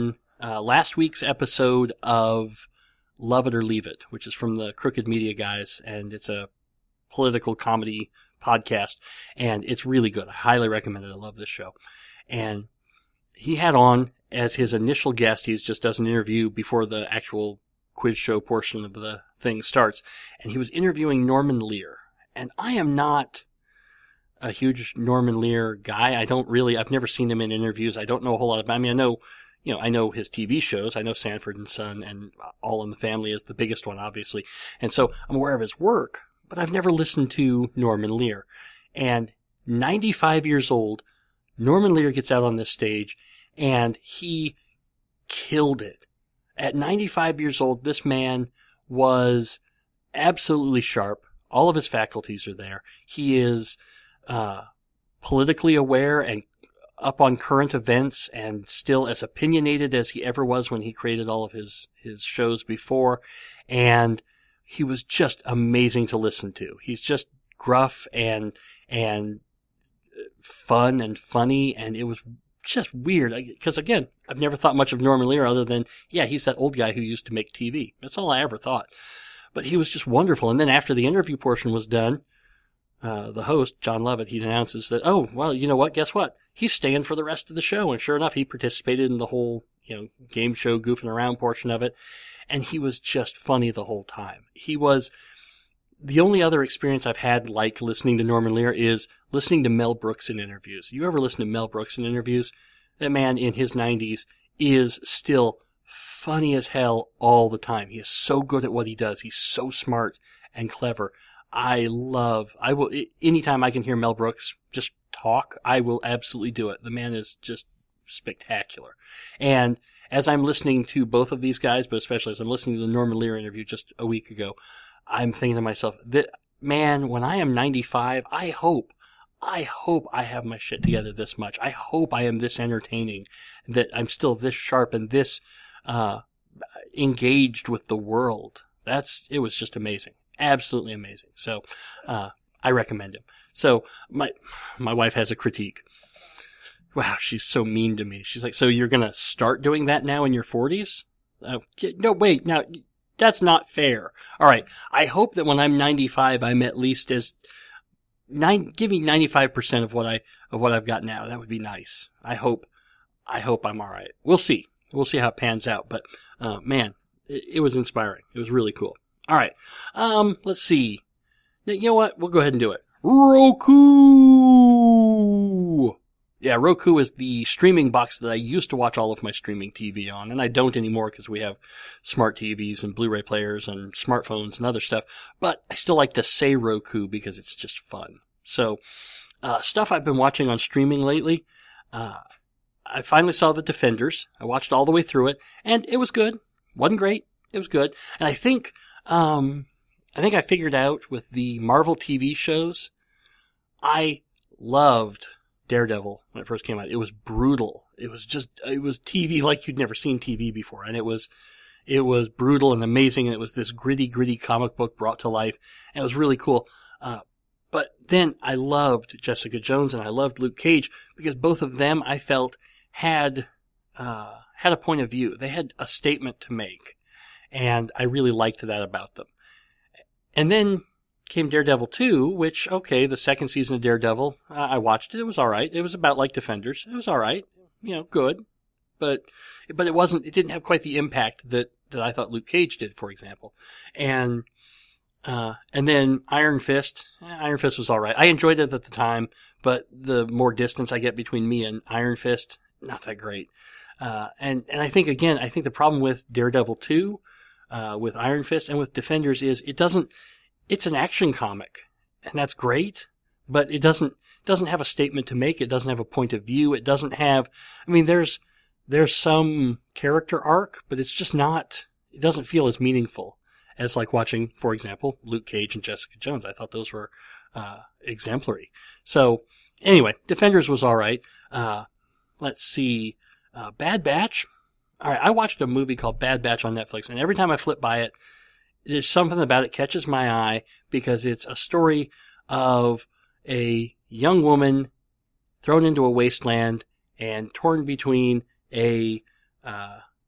uh, last week's episode of Love It or Leave It, which is from the Crooked Media guys, and it's a political comedy podcast, and it's really good. I highly recommend it. I love this show. And he had on as his initial guest, he just does an interview before the actual quiz show portion of the thing starts, and he was interviewing Norman Lear. And I am not a huge Norman Lear guy. I don't really, I've never seen him in interviews. I don't know a whole lot about, I mean, I know, you know, I know his T V shows. I know Sanford and Son and All in the Family is the biggest one, obviously. And so I'm aware of his work, but I've never listened to Norman Lear. And ninety-five years old, Norman Lear gets out on this stage, and he killed it. At ninety-five years old, this man was absolutely sharp. All of his faculties are there. He is uh politically aware and up on current events, and still as opinionated as he ever was when he created all of his, his shows before. And he was just amazing to listen to. He's just gruff and, and fun and funny. And it was just weird. Because again, I've never thought much of Norman Lear other than, yeah, he's that old guy who used to make T V. That's all I ever thought. But he was just wonderful. And then after the interview portion was done, uh, the host, John Lovett, he announces that, oh, well, you know what? Guess what? He's staying for the rest of the show. And sure enough, he participated in the whole, you know, game show goofing around portion of it. And he was just funny the whole time. He was, the only other experience I've had like listening to Norman Lear is listening to Mel Brooks in interviews. You ever listen to Mel Brooks in interviews? That man in his nineties is still funny as hell all the time. He is so good at what he does. He's so smart and clever. I love, I will, anytime I can hear Mel Brooks just talk, I will absolutely do it. The man is just spectacular. And as I'm listening to both of these guys, but especially as I'm listening to the Norman Lear interview just a week ago, I'm thinking to myself, that man, when I am ninety-five, I hope, I hope I have my shit together this much. I hope I am this entertaining, that I'm still this sharp and this, uh, engaged with the world. That's, it was just amazing. Absolutely amazing. So, uh, I recommend him. So, my, my wife has a critique. Wow, she's so mean to me. She's like, so you're gonna start doing that now in your forties? Uh, no, wait, now, that's not fair. Alright, I hope that when I'm ninety-five, I'm at least as, nine, give me ninety-five percent of what I, of what I've got now. That would be nice. I hope, I hope I'm alright. We'll see. We'll see how it pans out. But, uh, man, it, it was inspiring. It was really cool. Alright, um, let's see. You know what? We'll go ahead and do it. Roku! Yeah, Roku is the streaming box that I used to watch all of my streaming T V on, and I don't anymore because we have smart T Vs and Blu-ray players and smartphones and other stuff, but I still like to say Roku because it's just fun. So, uh, stuff I've been watching on streaming lately, uh, I finally saw The Defenders. I watched all the way through it, and it was good. Wasn't great. It was good. And I think, um, I think I figured out with the Marvel T V shows, I loved Daredevil when it first came out. It was brutal. It was just, it was T V like you'd never seen T V before. And it was, it was brutal and amazing. And it was this gritty, gritty comic book brought to life. And it was really cool. Uh, but then I loved Jessica Jones and I loved Luke Cage because both of them I felt had, uh, had a point of view. They had a statement to make. And I really liked that about them. And then came Daredevil two, which, okay, the second season of Daredevil, uh, I watched it. It was all right. It was about like Defenders. It was all right. You know, good. But, but it wasn't, it didn't have quite the impact that, that I thought Luke Cage did, for example. And, uh, and then Iron Fist. Eh, Iron Fist was all right. I enjoyed it at the time, but the more distance I get between me and Iron Fist, not that great. Uh, and, and I think, again, I think the problem with Daredevil two, uh, with Iron Fist and with Defenders is it doesn't, it's an action comic, and that's great, but it doesn't, doesn't have a statement to make. It doesn't have a point of view. It doesn't have, I mean, there's, there's some character arc, but it's just not, it doesn't feel as meaningful as like watching, for example, Luke Cage and Jessica Jones. I thought those were, uh, exemplary. So, anyway, Defenders was alright. Uh, let's see, uh, Bad Batch. Alright, I watched a movie called Bad Batch on Netflix, and every time I flip by it, there's something about it catches my eye because it's a story of a young woman thrown into a wasteland and torn between a, uh,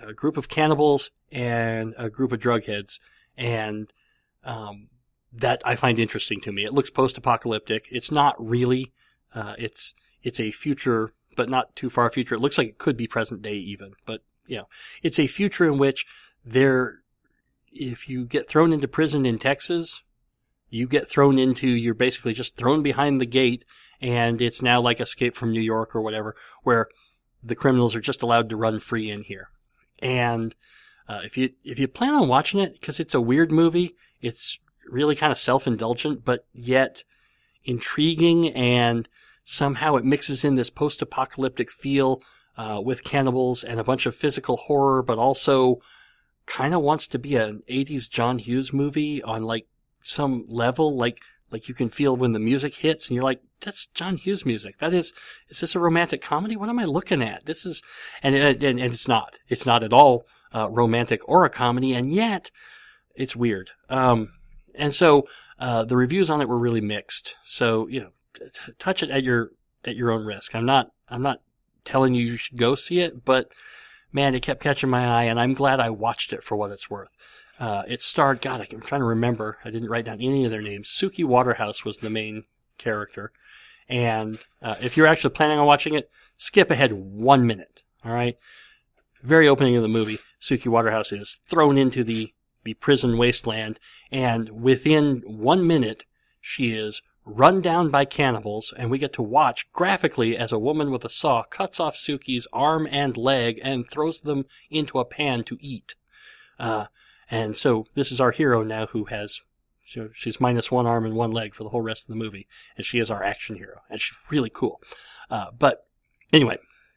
a group of cannibals and a group of drug heads, and um, that I find interesting to me. It looks post-apocalyptic. It's not really. Uh, it's it's a future, but not too far future. It looks like it could be present day even, but you know, it's a future in which there, if you get thrown into prison in Texas, you get thrown into, you're basically just thrown behind the gate, and it's now like Escape from New York or whatever, where the criminals are just allowed to run free in here. And uh, if you if you plan on watching it, because it's a weird movie, it's really kind of self-indulgent, but yet intriguing, and somehow it mixes in this post-apocalyptic feel uh, with cannibals and a bunch of physical horror, but also kind of wants to be an eighties John Hughes movie on like some level, like like you can feel when the music hits and you're like, that's John Hughes music. That is, is this a romantic comedy? What am I looking at? This is, and and, and it's not. It's not at all uh, romantic or a comedy, and yet it's weird. Um, and so uh, the reviews on it were really mixed. So you know, t- touch it at your at your own risk. I'm not I'm not telling you you should go see it, but man, it kept catching my eye, and I'm glad I watched it for what it's worth. Uh, it starred, God, I'm trying to remember. I didn't write down any of their names. Suki Waterhouse was the main character. And uh, if you're actually planning on watching it, skip ahead one minute, all right? Very opening of the movie, Suki Waterhouse is thrown into the, the prison wasteland, and within one minute, she is run down by cannibals, and we get to watch graphically as a woman with a saw cuts off Suki's arm and leg and throws them into a pan to eat. Uh, and so this is our hero now, who has, she's minus one arm and one leg for the whole rest of the movie, and she is our action hero, and she's really cool. Uh, but anyway,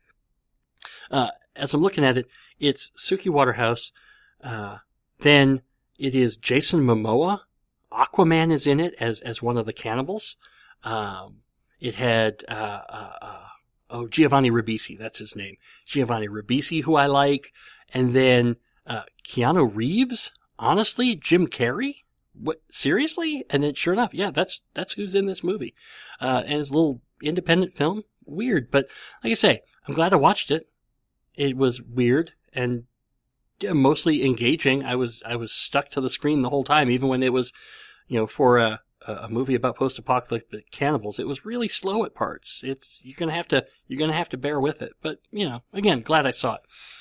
uh, as I'm looking at it, it's Suki Waterhouse, uh, then it is Jason Momoa. Aquaman is in it as as one of the cannibals. Um, it had uh, uh, uh, oh Giovanni Ribisi, that's his name, Giovanni Ribisi, who I like, and then uh, Keanu Reeves. Honestly, Jim Carrey. What, seriously? And then, sure enough, yeah, that's that's who's in this movie. Uh, and it's a little independent film, weird, but like I say, I'm glad I watched it. It was weird and mostly engaging. I was I was stuck to the screen the whole time, even when it was, you know, for a a movie about post-apocalyptic cannibals. It was really slow at parts. It's you're gonna have to you're gonna have to bear with it. But you know, again, glad I saw it.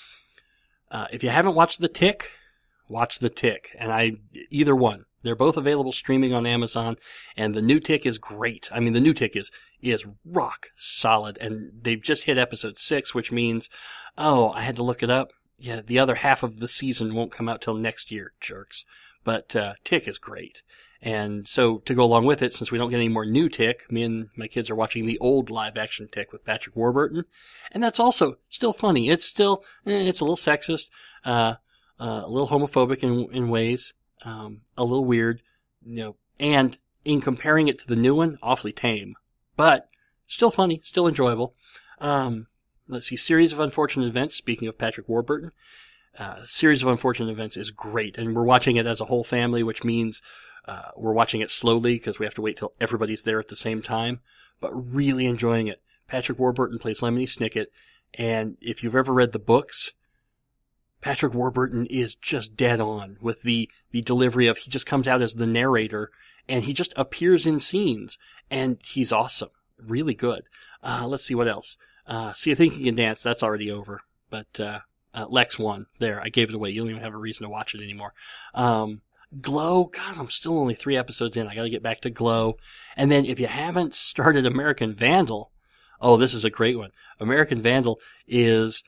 Uh, if you haven't watched The Tick, watch The Tick, and I either one. They're both available streaming on Amazon, and the new Tick is great. I mean, the new Tick is is rock solid, and they've just hit episode six, which means, oh, I had to look it up. Yeah, the other half of the season won't come out till next year, jerks. But uh, Tick is great. And so to go along with it, since we don't get any more new Tick, me and my kids are watching the old live-action Tick with Patrick Warburton. And that's also still funny. It's still, eh, it's a little sexist, uh, uh, a little homophobic in, in ways, um, a little weird, you know, and in comparing it to the new one, awfully tame. But still funny, still enjoyable. Um, let's see, Series of Unfortunate Events, speaking of Patrick Warburton. Uh, Series of Unfortunate Events is great, and we're watching it as a whole family, which means uh, we're watching it slowly because we have to wait till everybody's there at the same time, but really enjoying it. Patrick Warburton plays Lemony Snicket, and if you've ever read the books, Patrick Warburton is just dead on with the, the delivery of, he just comes out as the narrator, and he just appears in scenes, and he's awesome. Really good. Uh, let's see what else. Uh, See You Think You Can Dance, that's already over, but uh, uh, Lex won. There, I gave it away. You don't even have a reason to watch it anymore. Um, Glow, God, I'm still only three episodes in. I gotta get back to Glow. And then if you haven't started American Vandal, oh, this is a great one. American Vandal is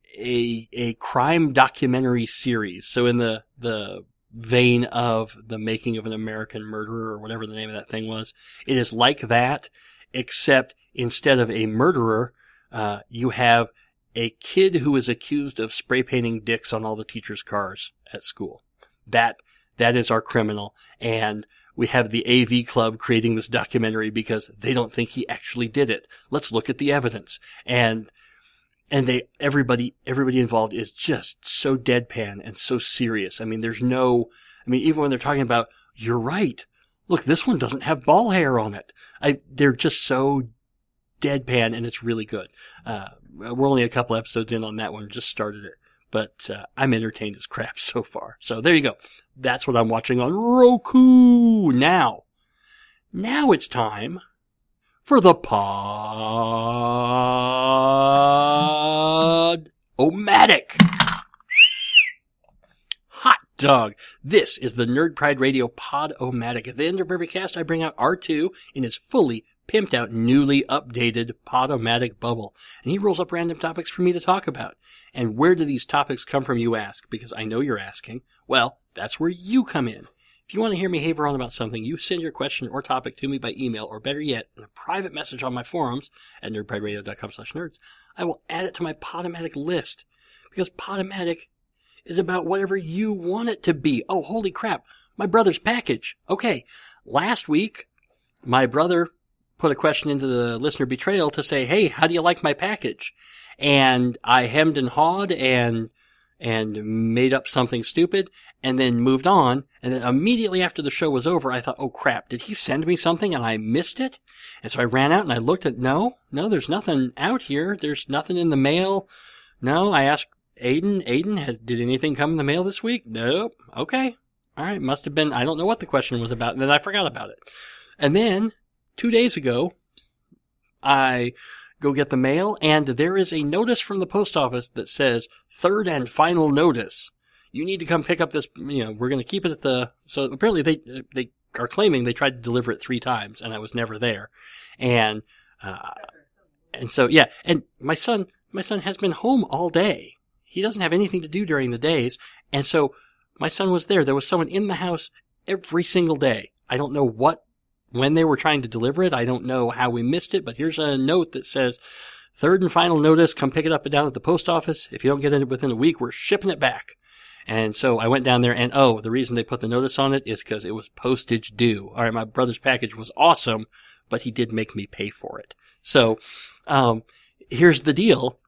a a crime documentary series. So in the the vein of The Making of an American Murderer, or whatever the name of that thing was, it is like that, except instead of a murderer, uh, you have a kid who is accused of spray painting dicks on all the teachers' cars at school. That that is our criminal, and we have the A V Club creating this documentary because they don't think he actually did it. Let's look at the evidence. And And they, everybody, everybody involved is just so deadpan and so serious. I mean, there's no, I mean, even when they're talking about, you're right. Look, this one doesn't have ball hair on it. I, they're just so deadpan, and it's really good. Uh, we're only a couple episodes in on that one, just started it. but uh, I'm entertained as crap so far. So there you go. That's what I'm watching on Roku now. Now it's time for the Pod-O-Matic. Hot dog. This is the Nerd Pride Radio Pod-O-Matic. At the end of every cast, I bring out R two in his fully pimped out, newly updated Pod-O-Matic bubble. And he rolls up random topics for me to talk about. And where do these topics come from, you ask? Because I know you're asking. Well, that's where you come in. If you want to hear me haver on about something, you send your question or topic to me by email, or better yet, in a private message on my forums at nerdprideradio.com slash nerds. I will add it to my Pod-O-Matic list. Because Pod-O-Matic is about whatever you want it to be. Oh, holy crap. My brother's package. Okay. Last week, my brother put a question into the listener betrayal to say, hey, how do you like my package? And I hemmed and hawed and, and made up something stupid and then moved on. And then immediately after the show was over, I thought, oh crap, did he send me something and I missed it? And so I ran out and I looked at, no, no, there's nothing out here. There's nothing in the mail. No, I asked Aiden, Aiden, has, did anything come in the mail this week? Nope. Okay. All right. Must have been, I don't know what the question was about. And then I forgot about it. And then two days ago, I go get the mail and there is a notice from the post office that says third and final notice. You need to come pick up this, you know, we're going to keep it at the, so apparently they, they are claiming they tried to deliver it three times and I was never there. And, uh, and so, yeah, and my son, my son has been home all day. He doesn't have anything to do during the days. And so my son was there. There was someone in the house every single day. I don't know what, when they were trying to deliver it. I don't know how we missed it, but here's a note that says, third and final notice, come pick it up and down at the post office. If you don't get it within a week, we're shipping it back. And so I went down there and, oh, the reason they put the notice on it is because it was postage due. All right, my brother's package was awesome, but he did make me pay for it. So, um, here's the deal.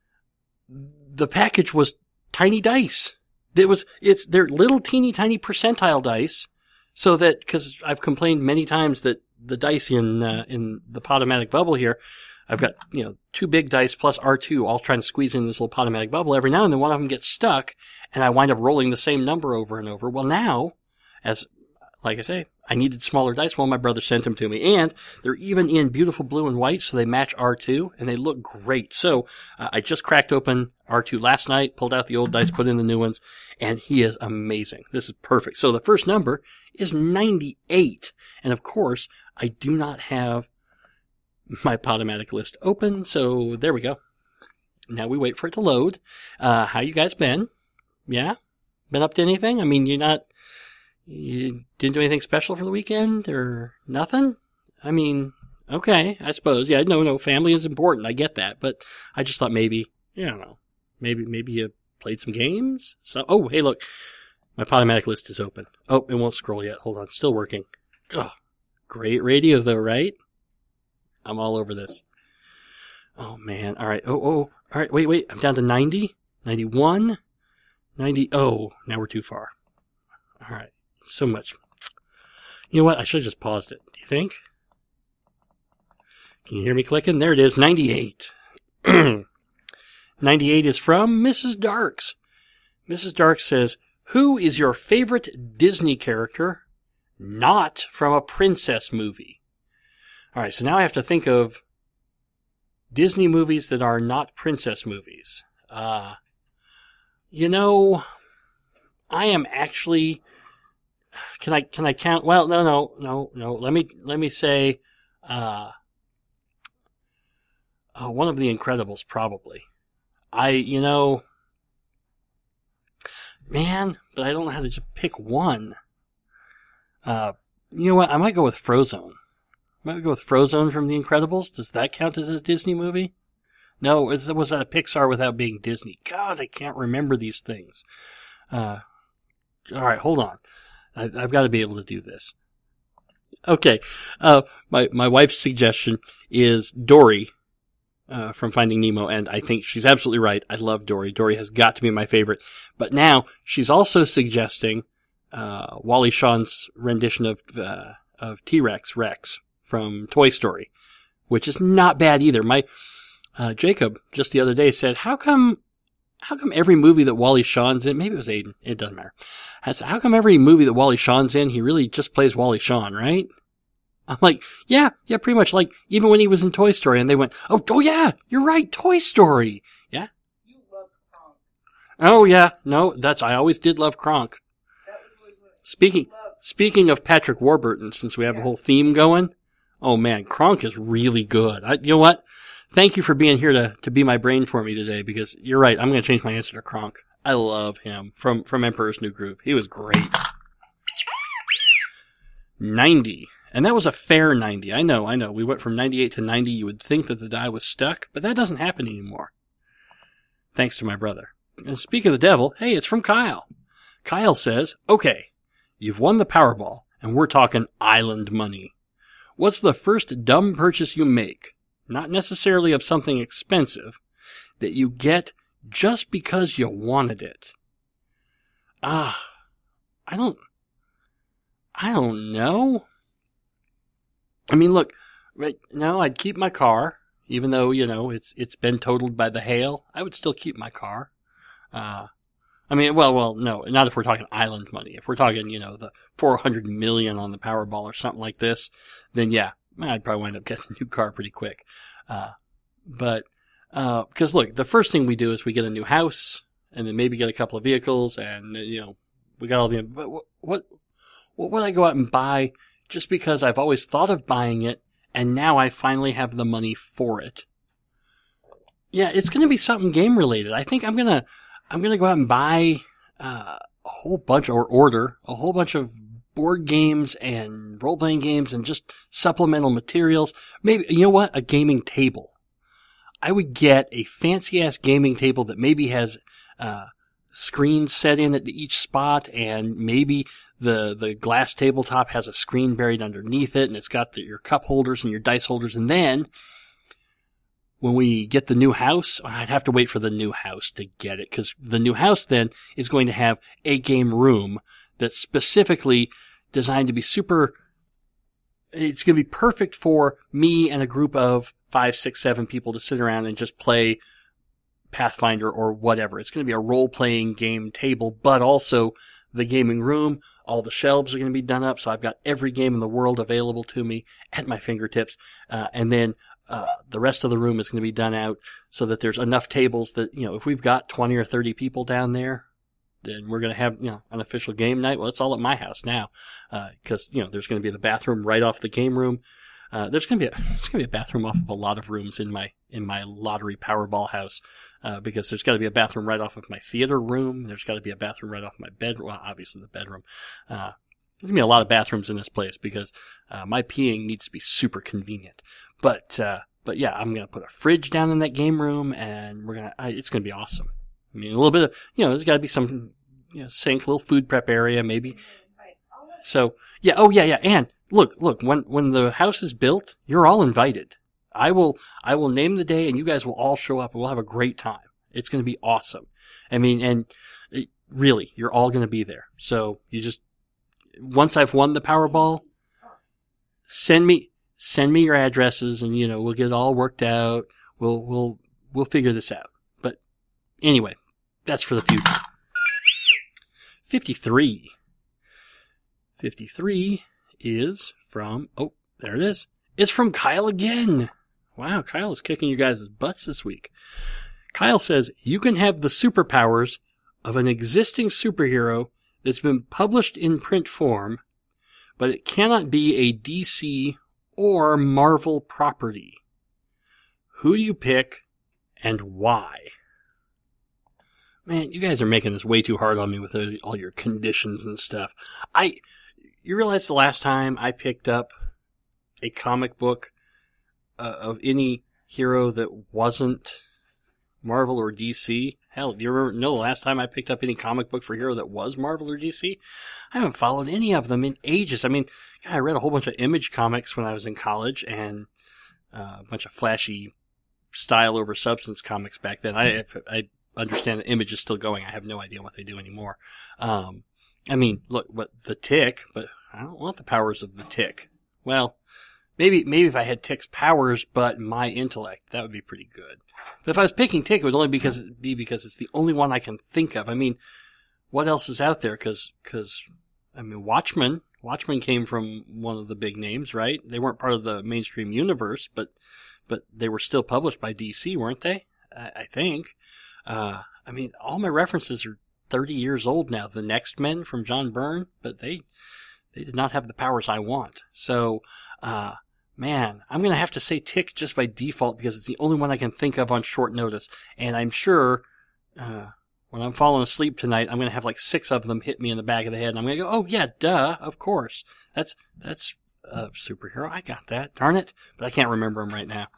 The package was tiny dice. It was, it's, they're little teeny tiny percentile dice. So that, cause I've complained many times that the dice in, uh, in the Pod-O-Matic bubble here, I've got, you know, two big dice plus R two all trying to squeeze in this little Pod-O-Matic bubble. Every now and then one of them gets stuck and I wind up rolling the same number over and over. Well, now, as, like I say, I needed smaller dice. Well, my brother sent them to me and they're even in beautiful blue and white. So they match R two and they look great. So uh, I just cracked open R two last night, pulled out the old dice, put in the new ones, and he is amazing. This is perfect. So the first number is ninety-eight. And of course, I do not have my Pod-O-Matic list open. So there we go. Now we wait for it to load. Uh, how you guys been? Yeah? Been up to anything? I mean, you're not, you didn't do anything special for the weekend or nothing? I mean, okay, I suppose. Yeah, no, no, family is important. I get that. But I just thought maybe, I don't know, maybe, maybe you played some games? So, oh, hey, look, my Pod-O-Matic list is open. Oh, it won't scroll yet. Hold on, still working. Oh, great radio though, right? I'm all over this. Oh man, alright, oh, oh, alright, wait, wait, I'm down to ninety, ninety-one, ninety, oh, now we're too far. Alright. So much. You know what? I should have just paused it. Do you think? Can you hear me clicking? There it is. ninety-eight. ninety-eight is from Missus Darks. Missus Darks says, who is your favorite Disney character not from a princess movie? All right. So now I have to think of Disney movies that are not princess movies. Uh, you know, I am actually... Can I, can I count? Well, no, no, no, no. Let me, let me say, uh, oh, one of the Incredibles, probably. I, you know, man, but I don't know how to just pick one. Uh, you know what? I might go with Frozone. I might go with Frozone from the Incredibles. Does that count as a Disney movie? No, was, was that a Pixar without being Disney? God, I can't remember these things. Uh, all right, hold on. I've got to be able to do this. Okay. Uh, my, my wife's suggestion is Dory, uh, from Finding Nemo. And I think she's absolutely right. I love Dory. Dory has got to be my favorite. But now she's also suggesting, uh, Wally Shawn's rendition of, uh, of T-Rex Rex from Toy Story, which is not bad either. My, uh, Jacob just the other day said, how come, how come every movie that Wally Shawn's in, maybe it was Aiden, it doesn't matter. That's, how come every movie that Wally Shawn's in, he really just plays Wally Shawn, right? I'm like, yeah, yeah, pretty much. Like, even when he was in Toy Story and they went, oh, oh yeah, you're right, Toy Story. Yeah? You loved Kronk. Oh yeah, no, that's, I always did love Kronk. Speaking, speaking of Patrick Warburton, since we have a whole theme going, oh man, Kronk is really good. I, you know what? Thank you for being here to, to be my brain for me today, because you're right, I'm going to change my answer to Kronk. I love him from, from Emperor's New Groove. He was great. ninety. And that was a fair ninety. I know, I know. We went from ninety-eight to ninety. You would think that the die was stuck, but that doesn't happen anymore. Thanks to my brother. And speak of the devil, hey, it's from Kyle. Kyle says, okay, you've won the Powerball, and we're talking island money. What's the first dumb purchase you make? Not necessarily of something expensive, that you get just because you wanted it. Ah, I don't, I don't know. I mean, look, right now I'd keep my car, even though, you know, it's, it's been totaled by the hail. I would still keep my car. Uh, I mean, well, well, no, not if we're talking island money. If we're talking, you know, the four hundred million on the Powerball or something like this, then yeah, I'd probably wind up getting a new car pretty quick. Uh, but, uh, cause look, the first thing we do is we get a new house and then maybe get a couple of vehicles and, you know, we got all the, but what, what, what would I go out and buy just because I've always thought of buying it and now I finally have the money for it? Yeah, it's going to be something game related. I think I'm going to, I'm going to go out and buy, uh, a whole bunch or order a whole bunch of board games and role-playing games and just supplemental materials. Maybe, you know what? A gaming table. I would get a fancy-ass gaming table that maybe has uh screens set in at each spot, and maybe the the glass tabletop has a screen buried underneath it, and it's got the, your cup holders and your dice holders. And then when we get the new house, I'd have to wait for the new house to get it, because the new house then is going to have a game room that's specifically designed to be super, it's going to be perfect for me and a group of five, six, seven people to sit around and just play Pathfinder or whatever. It's going to be a role-playing game table, but also the gaming room. All the shelves are going to be done up, so I've got every game in the world available to me at my fingertips. Uh, and then uh, the rest of the room is going to be done out so that there's enough tables that, you know, if we've got twenty or thirty people down there, then we're going to have, you know, an official game night. Well, it's all at my house now, uh, cause, you know, there's going to be the bathroom right off the game room. Uh, there's going to be a, there's going to be a bathroom off of a lot of rooms in my, in my lottery Powerball house, uh, because there's got to be a bathroom right off of my theater room. There's got to be a bathroom right off my bed. Well, obviously the bedroom. Uh, there's going to be a lot of bathrooms in this place because, uh, my peeing needs to be super convenient. But, uh, but yeah, I'm going to put a fridge down in that game room and we're going to, it's going to be awesome. I mean, a little bit of, you know, there's got to be some, you know, sink, little food prep area, maybe. So, yeah, oh, yeah, yeah. And look, look, when, when the house is built, you're all invited. I will, I will name the day and you guys will all show up and we'll have a great time. It's going to be awesome. I mean, and it, really, you're all going to be there. So you just, once I've won the Powerball, send me, send me your addresses and, you know, we'll get it all worked out. We'll, we'll, we'll figure this out. But anyway, that's for the future. fifty-three. fifty-three is from, oh, there it is. It's from Kyle again. Wow, Kyle is kicking you guys' butts this week. Kyle says, you can have the superpowers of an existing superhero that's been published in print form, but it cannot be a D C or Marvel property. Who do you pick and why? Man, you guys are making this way too hard on me with all your conditions and stuff. I, you realize the last time I picked up a comic book uh, of any hero that wasn't Marvel or D C? Hell, do you remember, know the last time I picked up any comic book for hero that was Marvel or D C? I haven't followed any of them in ages. I mean, God, I read a whole bunch of Image comics when I was in college and uh, a bunch of flashy style over substance comics back then. I, I understand that Image is still going. I have no idea what they do anymore. Um, I mean, look, what the Tick, but I don't want the powers of the Tick. Well, maybe maybe if I had Tick's powers but my intellect, that would be pretty good. But if I was picking Tick, it would only because be because it's the only one I can think of. I mean, what else is out there? Because because I mean, Watchmen. Watchmen came from one of the big names, right? They weren't part of the mainstream universe, but but they were still published by D C, weren't they? I, I think. Uh, I mean, all my references are thirty years old now. The Next Men from John Byrne, but they they did not have the powers I want. So, uh, man, I'm going to have to say Tick just by default because it's the only one I can think of on short notice. And I'm sure uh, when I'm falling asleep tonight, I'm going to have like six of them hit me in the back of the head. And I'm going to go, oh, yeah, duh, of course. That's that's a superhero. I got that. Darn it. But I can't remember him right now.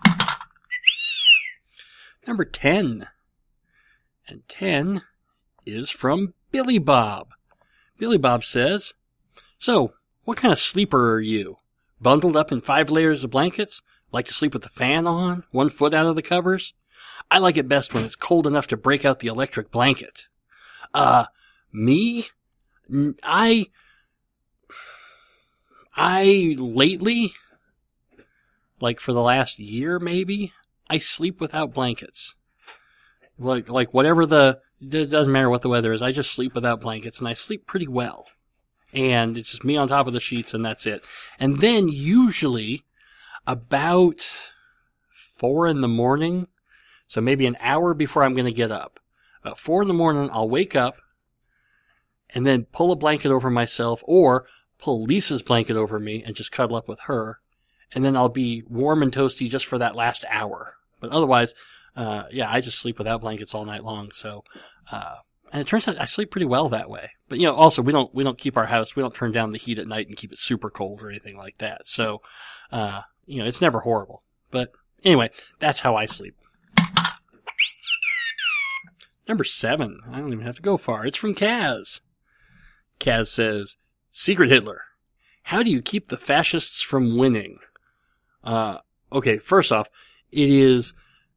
Number ten. And ten is from Billy Bob. Billy Bob says, so, what kind of sleeper are you? Bundled up in five layers of blankets? Like to sleep with the fan on? One foot out of the covers? I like it best when it's cold enough to break out the electric blanket. Uh, me? I... I, lately, like for the last year maybe, I sleep without blankets. Like, like whatever the, it doesn't matter what the weather is, I just sleep without blankets, and I sleep pretty well. And it's just me on top of the sheets, and that's it. And then usually, about four in the morning, so maybe an hour before I'm going to get up, about four in the morning, I'll wake up, and then pull a blanket over myself, or pull Lisa's blanket over me and just cuddle up with her, and then I'll be warm and toasty just for that last hour. But otherwise, Uh, yeah, I just sleep without blankets all night long. So, uh, and it turns out I sleep pretty well that way. But, you know, also we don't, we don't keep our house, we don't turn down the heat at night and keep it super cold or anything like that. So, uh, you know, it's never horrible. But anyway, that's how I sleep. Number seven. I don't even have to go far. It's from Kaz. Kaz says, Secret Hitler. How do you keep the fascists from winning? Uh, okay, first off, it is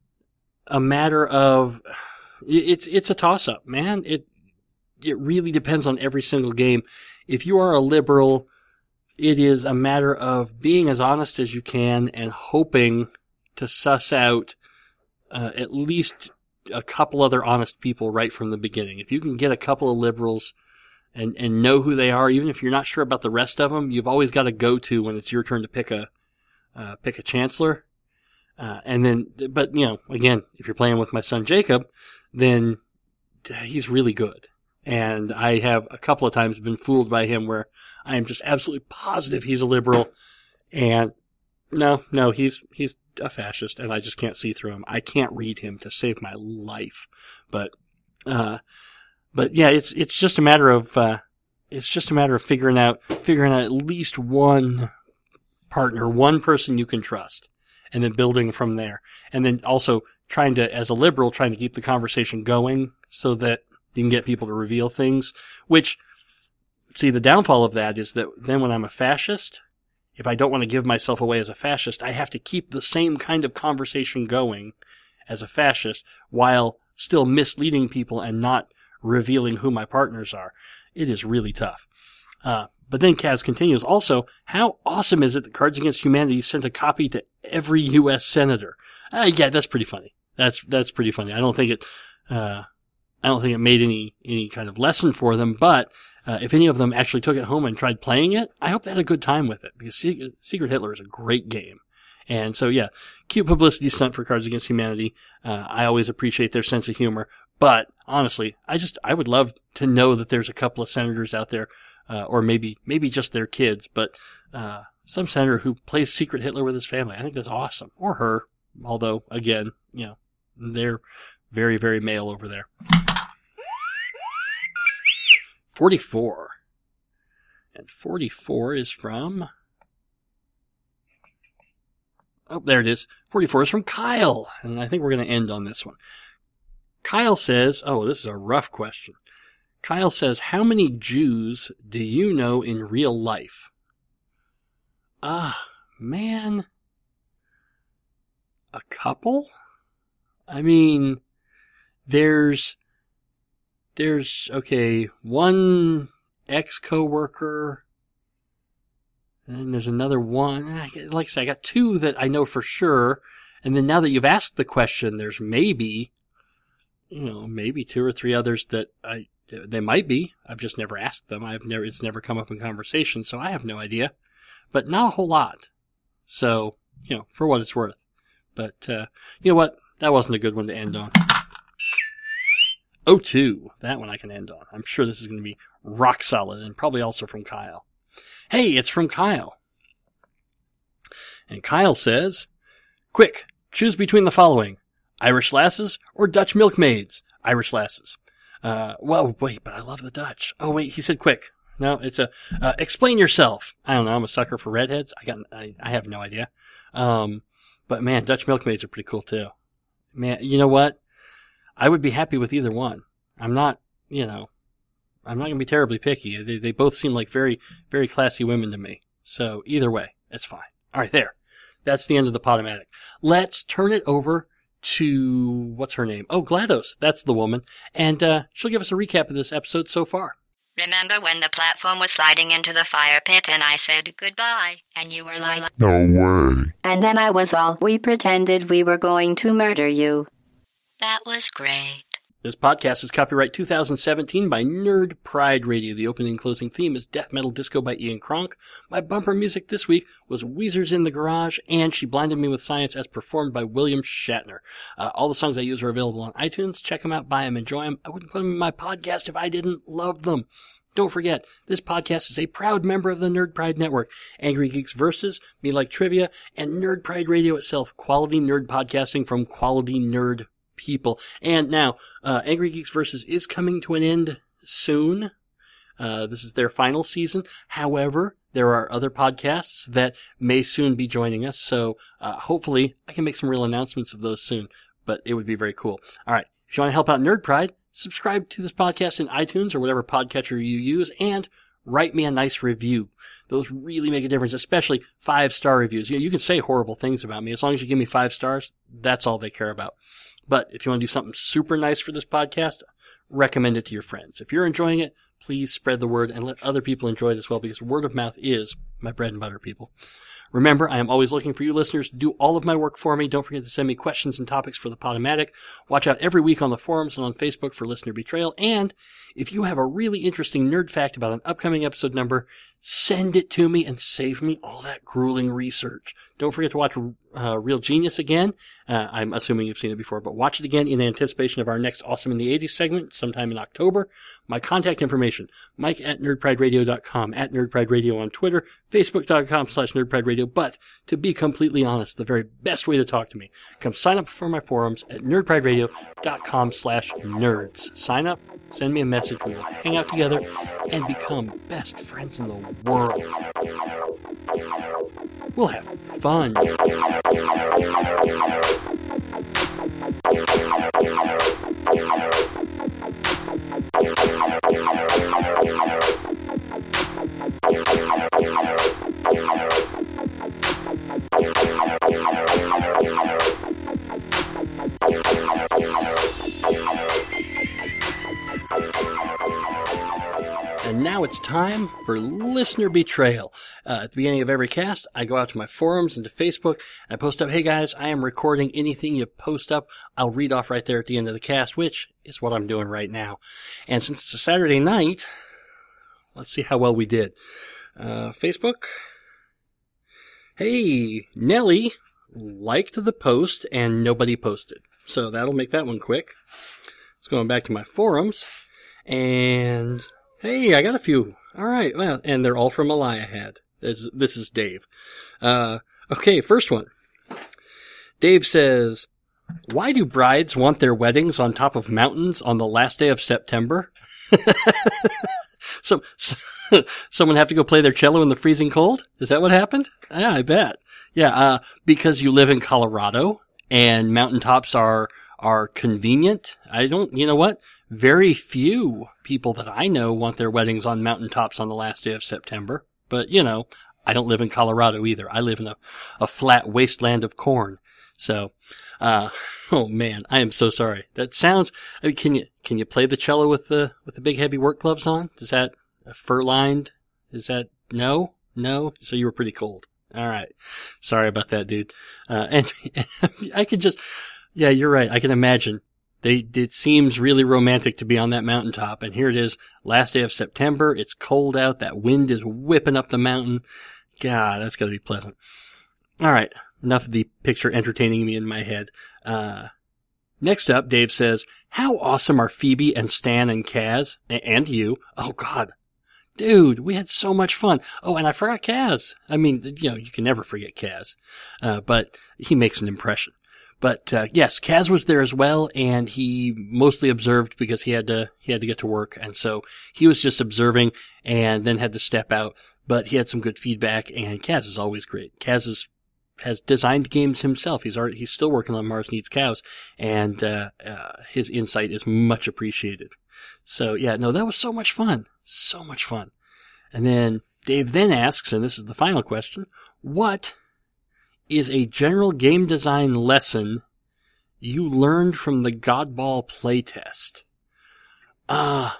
a matter of, it's, it's a toss-up, man. It, it really depends on every single game. If you are a liberal, it is a matter of being as honest as you can and hoping to suss out, uh, at least a couple other honest people right from the beginning. If you can get a couple of liberals and, and know who they are, even if you're not sure about the rest of them, you've always got to go to when it's your turn to pick a, uh, pick a chancellor. Uh, and then, but, you know, again, if you're playing with my son Jacob, then he's really good. And I have a couple of times been fooled by him where I am just absolutely positive he's a liberal. And no, no, he's, he's a fascist and I just can't see through him. I can't read him to save my life. But, uh, but yeah, it's, it's just a matter of, uh, it's just a matter of figuring out, figuring out at least one partner, one person you can trust. And then building from there. And then also trying to, as a liberal, trying to keep the conversation going so that you can get people to reveal things. Which, see, the downfall of that is that then when I'm a fascist, if I don't want to give myself away as a fascist, I have to keep the same kind of conversation going as a fascist while still misleading people and not revealing who my partners are. It is really tough. Uh, But then Kaz continues, also, how awesome is it that Cards Against Humanity sent a copy to every U S senator? Uh, yeah, that's pretty funny. That's, that's pretty funny. I don't think it, uh, I don't think it made any, any kind of lesson for them, but, uh, if any of them actually took it home and tried playing it, I hope they had a good time with it, because Secret, Secret Hitler is a great game. And so, yeah, cute publicity stunt for Cards Against Humanity. Uh, I always appreciate their sense of humor, but honestly, I just, I would love to know that there's a couple of senators out there Uh, or maybe, maybe just their kids, but, uh, some senator who plays Secret Hitler with his family. I think that's awesome. Or her. Although, again, you know, they're very, very male over there. forty-four. And forty-four is from, oh, there it is. forty-four is from Kyle. And I think we're going to end on this one. Kyle says, oh, this is a rough question. Kyle says, how many Jews do you know in real life? Ah, man. A couple? I mean, there's, there's, okay, one ex-coworker, And there's another one. Like I said, I got two that I know for sure. And then now that you've asked the question, there's maybe, you know, maybe two or three others that I, they might be. I've just never asked them. I've never, it's never come up in conversation, so I have no idea. But not a whole lot. So, you know, for what it's worth. But, uh, you know what? That wasn't a good one to end on. oh two. That one I can end on. I'm sure this is going to be rock solid and probably also from Kyle. Hey, it's from Kyle. And Kyle says, quick, choose between the following. Irish lasses or Dutch milkmaids? Irish lasses. Uh, well, wait, but I love the Dutch. Oh, wait, he said quick. No, it's a, uh, explain yourself. I don't know. I'm a sucker for redheads. I got, I, I have no idea. Um, but man, Dutch milkmaids are pretty cool too. Man, you know what? I would be happy with either one. I'm not, you know, I'm not going to be terribly picky. They, they both seem like very, very classy women to me. So either way, it's fine. All right, there. That's the end of the Podomatic. Let's turn it over to, what's her name? Oh, GLaDOS. That's the woman. And uh, she'll give us a recap of this episode so far. Remember when the platform was sliding into the fire pit and I said goodbye? And you were like, no way. And then I was all, we pretended we were going to murder you. That was great. This podcast is copyright two thousand seventeen by Nerd Pride Radio. The opening and closing theme is Death Metal Disco by Ian Kronk. My bumper music this week was Weezer's In the Garage and She Blinded Me with Science as performed by William Shatner. Uh, all the songs I use are available on iTunes. Check them out, buy them, enjoy them. I wouldn't put them in my podcast if I didn't love them. Don't forget, this podcast is a proud member of the Nerd Pride Network. Angry Geeks Versus, Me Like Trivia, and Nerd Pride Radio itself. Quality nerd podcasting from quality nerd people. And now, uh, Angry Geeks Versus is coming to an end soon. Uh, this is their final season. However, there are other podcasts that may soon be joining us. So, uh, hopefully I can make some real announcements of those soon, but it would be very cool. All right. If you want to help out Nerd Pride, subscribe to this podcast in iTunes or whatever podcatcher you use and write me a nice review. Those really make a difference, especially five-star reviews. You know, you can say horrible things about me. As long as you give me five stars, that's all they care about. But if you want to do something super nice for this podcast, recommend it to your friends. If you're enjoying it, please spread the word and let other people enjoy it as well, because word of mouth is my bread and butter, people. Remember, I am always looking for you listeners to do all of my work for me. Don't forget to send me questions and topics for the Podomatic. Watch out every week on the forums and on Facebook for listener betrayal. And if you have a really interesting nerd fact about an upcoming episode number, send it to me and save me all that grueling research. Don't forget to watch uh, Real Genius again. Uh, I'm assuming you've seen it before, but watch it again in anticipation of our next Awesome in the eighties segment sometime in October. My contact information, Mike at nerd pride radio dot com, at nerd pride radio on Twitter, facebook.com slash nerdprideradio. But to be completely honest, the very best way to talk to me, come sign up for my forums at nerdprideradio.com slash nerds. Sign up, send me a message, we will hang out together and become best friends in the world. We'll have fun. And now it's time for listener betrayal. Uh, at the beginning of every cast, I go out to my forums and to Facebook, and I post up, hey guys, I am recording anything you post up. I'll read off right there at the end of the cast, which is what I'm doing right now. And since it's a Saturday night, let's see how well we did. Uh, Facebook. Hey, Nelly liked the post and nobody posted. So that'll make that one quick. Let's go back to my forums. And hey, I got a few. All right. Well, and they're all from Eliahad. This, this is Dave. Uh, okay. First one. Dave says, why do brides want their weddings on top of mountains on the last day of September? so, so someone have to go play their cello in the freezing cold? Is that what happened? Yeah, I bet. Yeah. Uh, because you live in Colorado and mountaintops are, are convenient. I don't, you know what? Very few people that I know want their weddings on mountaintops on the last day of September. But, you know, I don't live in Colorado either. I live in a, a flat wasteland of corn. So, uh, oh man, I am so sorry. That sounds, I mean, can you, can you play the cello with the, with the big heavy work gloves on? Is that fur lined? Is that, no? No? So you were pretty cold. All right. Sorry about that, dude. Uh, and, and I could just, yeah, you're right. I can imagine. They, it seems really romantic to be on that mountaintop. And here it is, last day of September. It's cold out. That wind is whipping up the mountain. God, that's got to be pleasant. All right. Enough of the picture entertaining me in my head. Uh, next up, Dave says, how awesome are Phoebe and Stan and Kaz? And you. Oh, God. Dude, we had so much fun. Oh, and I forgot Kaz. I mean, you know, you can never forget Kaz. Uh, but he makes an impression. But, uh, yes, Kaz was there as well, and he mostly observed because he had to, he had to get to work. And so he was just observing and then had to step out. But he had some good feedback, and Kaz is always great. Kaz is, has designed games himself. He's already, he's still working on Mars Needs Cows, and, uh, uh, his insight is much appreciated. So, yeah, no, that was so much fun. So much fun. And then Dave then asks, and this is the final question, what is a general game design lesson you learned from the Godball playtest? Uh,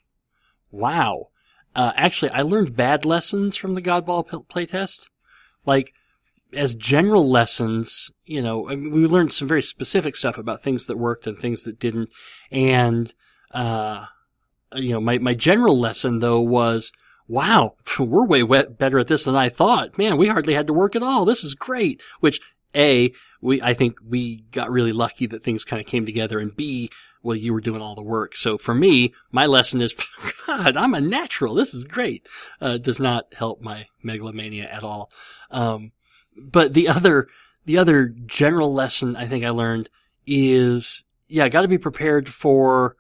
wow. Uh, actually, I learned bad lessons from the Godball playtest. Like, as general lessons, you know, I mean, we learned some very specific stuff about things that worked and things that didn't. And, uh, you know, my, my general lesson, though, was, wow, we're way wet, better at this than I thought. Man, we hardly had to work at all. This is great. Which, A, we, I think we got really lucky that things kind of came together, and B, well, you were doing all the work. So for me, my lesson is, God, I'm a natural. This is great. Uh, does not help my megalomania at all. Um, but the other, the other general lesson I think I learned is, yeah, I got to be prepared for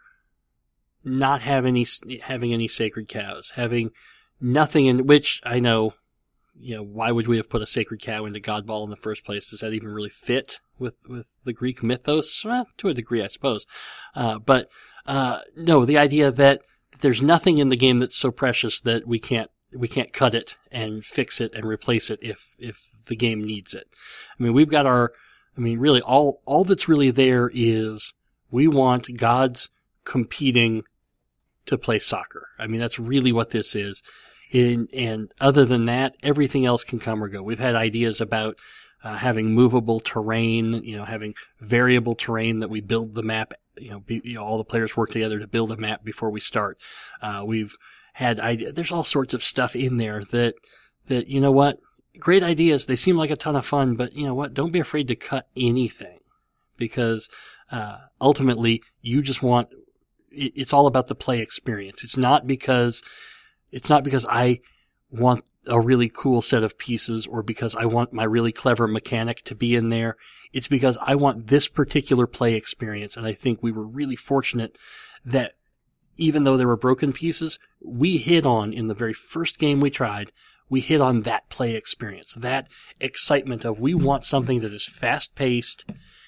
not have any, having any sacred cows, having nothing in which I know, you know, why would we have put a sacred cow into Godball in the first place? Does that even really fit with, with the Greek mythos? Well, to a degree, I suppose. Uh, but, uh, no, the idea that there's nothing in the game that's so precious that we can't, we can't cut it and fix it and replace it if, if the game needs it. I mean, we've got our, I mean, really all, all that's really there is we want gods competing to play soccer. I mean, that's really what this is. In, and other than that, everything else can come or go. We've had ideas about uh, having movable terrain, you know, having variable terrain that we build the map, you know, be, you know, all the players work together to build a map before we start. Uh, we've had ideas, there's all sorts of stuff in there that, that, you know what, great ideas. They seem like a ton of fun, but you know what, don't be afraid to cut anything because, uh, ultimately you just want, it's all about the play experience. It's not because, it's not because I want a really cool set of pieces or because I want my really clever mechanic to be in there. It's because I want this particular play experience. And I think we were really fortunate that even though there were broken pieces, we hit on in the very first game we tried, we hit on that play experience, that excitement of we want something that is fast paced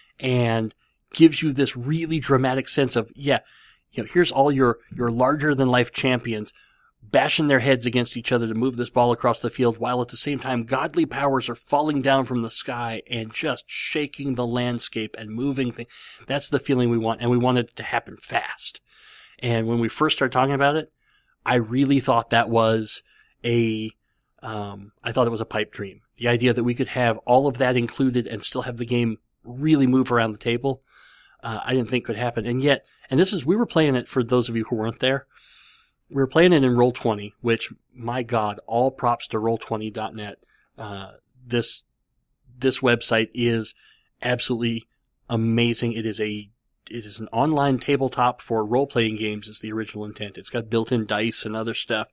and gives you this really dramatic sense of, yeah, you know, here's all your, your larger than life champions bashing their heads against each other to move this ball across the field while at the same time godly powers are falling down from the sky and just shaking the landscape and moving things. That's the feeling we want, and we want it to happen fast. And when we first started talking about it, I really thought that was a, um, I thought it was a pipe dream. The idea that we could have all of that included and still have the game really move around the table, uh, I didn't think could happen. And yet, and this is, we were playing it for those of you who weren't there. We were playing it in Roll twenty, which, my God, all props to roll twenty dot net. Uh, this, this website is absolutely amazing. It is a, it is an online tabletop for role-playing games is the original intent. It's got built-in dice and other stuff.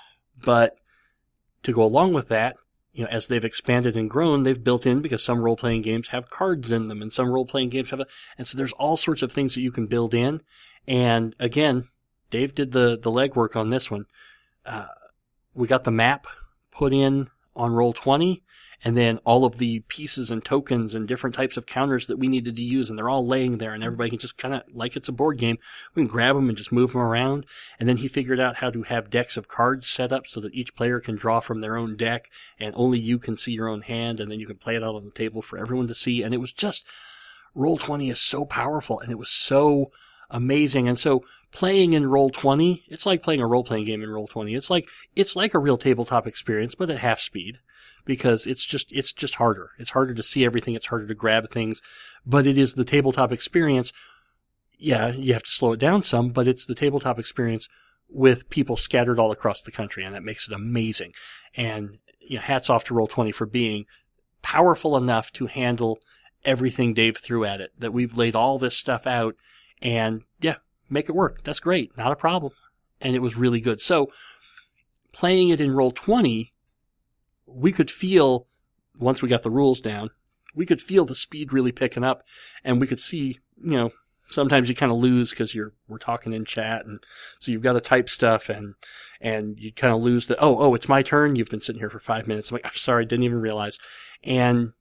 But to go along with that, you know, as they've expanded and grown, they've built in, because some role-playing games have cards in them and some role-playing games have a, and so there's all sorts of things that you can build in. And again, Dave did the, the legwork on this one. Uh, we got the map put in on Roll twenty, and then all of the pieces and tokens and different types of counters that we needed to use, and they're all laying there, and everybody can just kind of, like it's a board game, we can grab them and just move them around. And then he figured out how to have decks of cards set up so that each player can draw from their own deck, and only you can see your own hand, and then you can play it out on the table for everyone to see. And it was just, Roll twenty is so powerful, and it was so amazing. And so playing in Roll twenty, it's like playing a role-playing game in Roll twenty. It's like, it's like a real tabletop experience, but at half speed, because it's just, it's just harder. It's harder to see everything. It's harder to grab things, but it is the tabletop experience. Yeah, you have to slow it down some, but it's the tabletop experience with people scattered all across the country, and that makes it amazing. And, you know, hats off to Roll twenty for being powerful enough to handle everything Dave threw at it, that we've laid all this stuff out and, yeah, make it work. That's great. Not a problem. And it was really good. So playing it in Roll twenty, we could feel, once we got the rules down, we could feel the speed really picking up, and we could see, you know, sometimes you kind of lose because you're, we're talking in chat, and so you've got to type stuff, and, and you kind of lose the, oh, oh, it's my turn. You've been sitting here for five minutes. I'm like, I'm sorry, didn't even realize. And,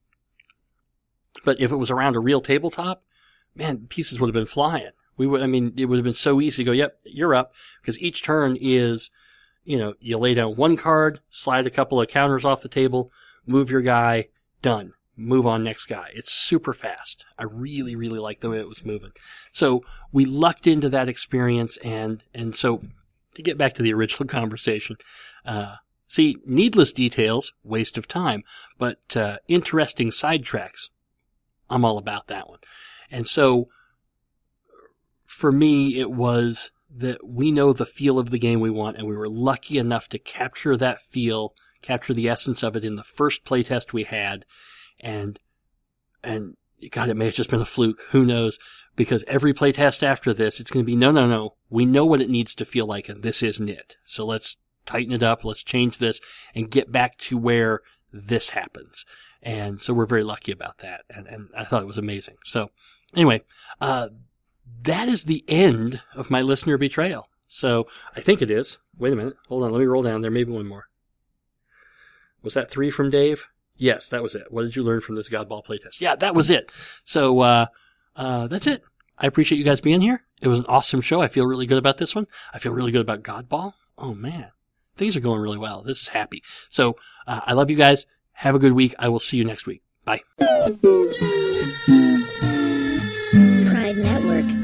but if it was around a real tabletop, man, pieces would have been flying. We would, I mean, it would have been so easy to go, yep, you're up, because each turn is, you know, you lay down one card, slide a couple of counters off the table, move your guy, done. Move on, next guy. It's super fast. I really, really like the way it was moving. So we lucked into that experience, and, and so to get back to the original conversation, uh, see, needless details, waste of time, but, uh, interesting sidetracks. I'm all about that one. And so for me, it was that we know the feel of the game we want, and we were lucky enough to capture that feel, capture the essence of it in the first playtest we had. And, and God, it may have just been a fluke. Who knows? Because every playtest after this, it's going to be, no, no, no. We know what it needs to feel like, and this isn't it. So let's tighten it up. Let's change this and get back to where this happens. And so we're very lucky about that. And, and I thought it was amazing. So anyway, uh, that is the end of my listener betrayal. So I think it is. Wait a minute. Hold on. Let me roll down. There may be one more. Was that three from Dave? Yes, that was it. What did you learn from this Godball playtest? Yeah, that was it. So, uh, uh, that's it. I appreciate you guys being here. It was an awesome show. I feel really good about this one. I feel really good about Godball. Oh man, things are going really well. This is happy. So, uh, I love you guys. Have a good week. I will see you next week. Bye. Pride Network.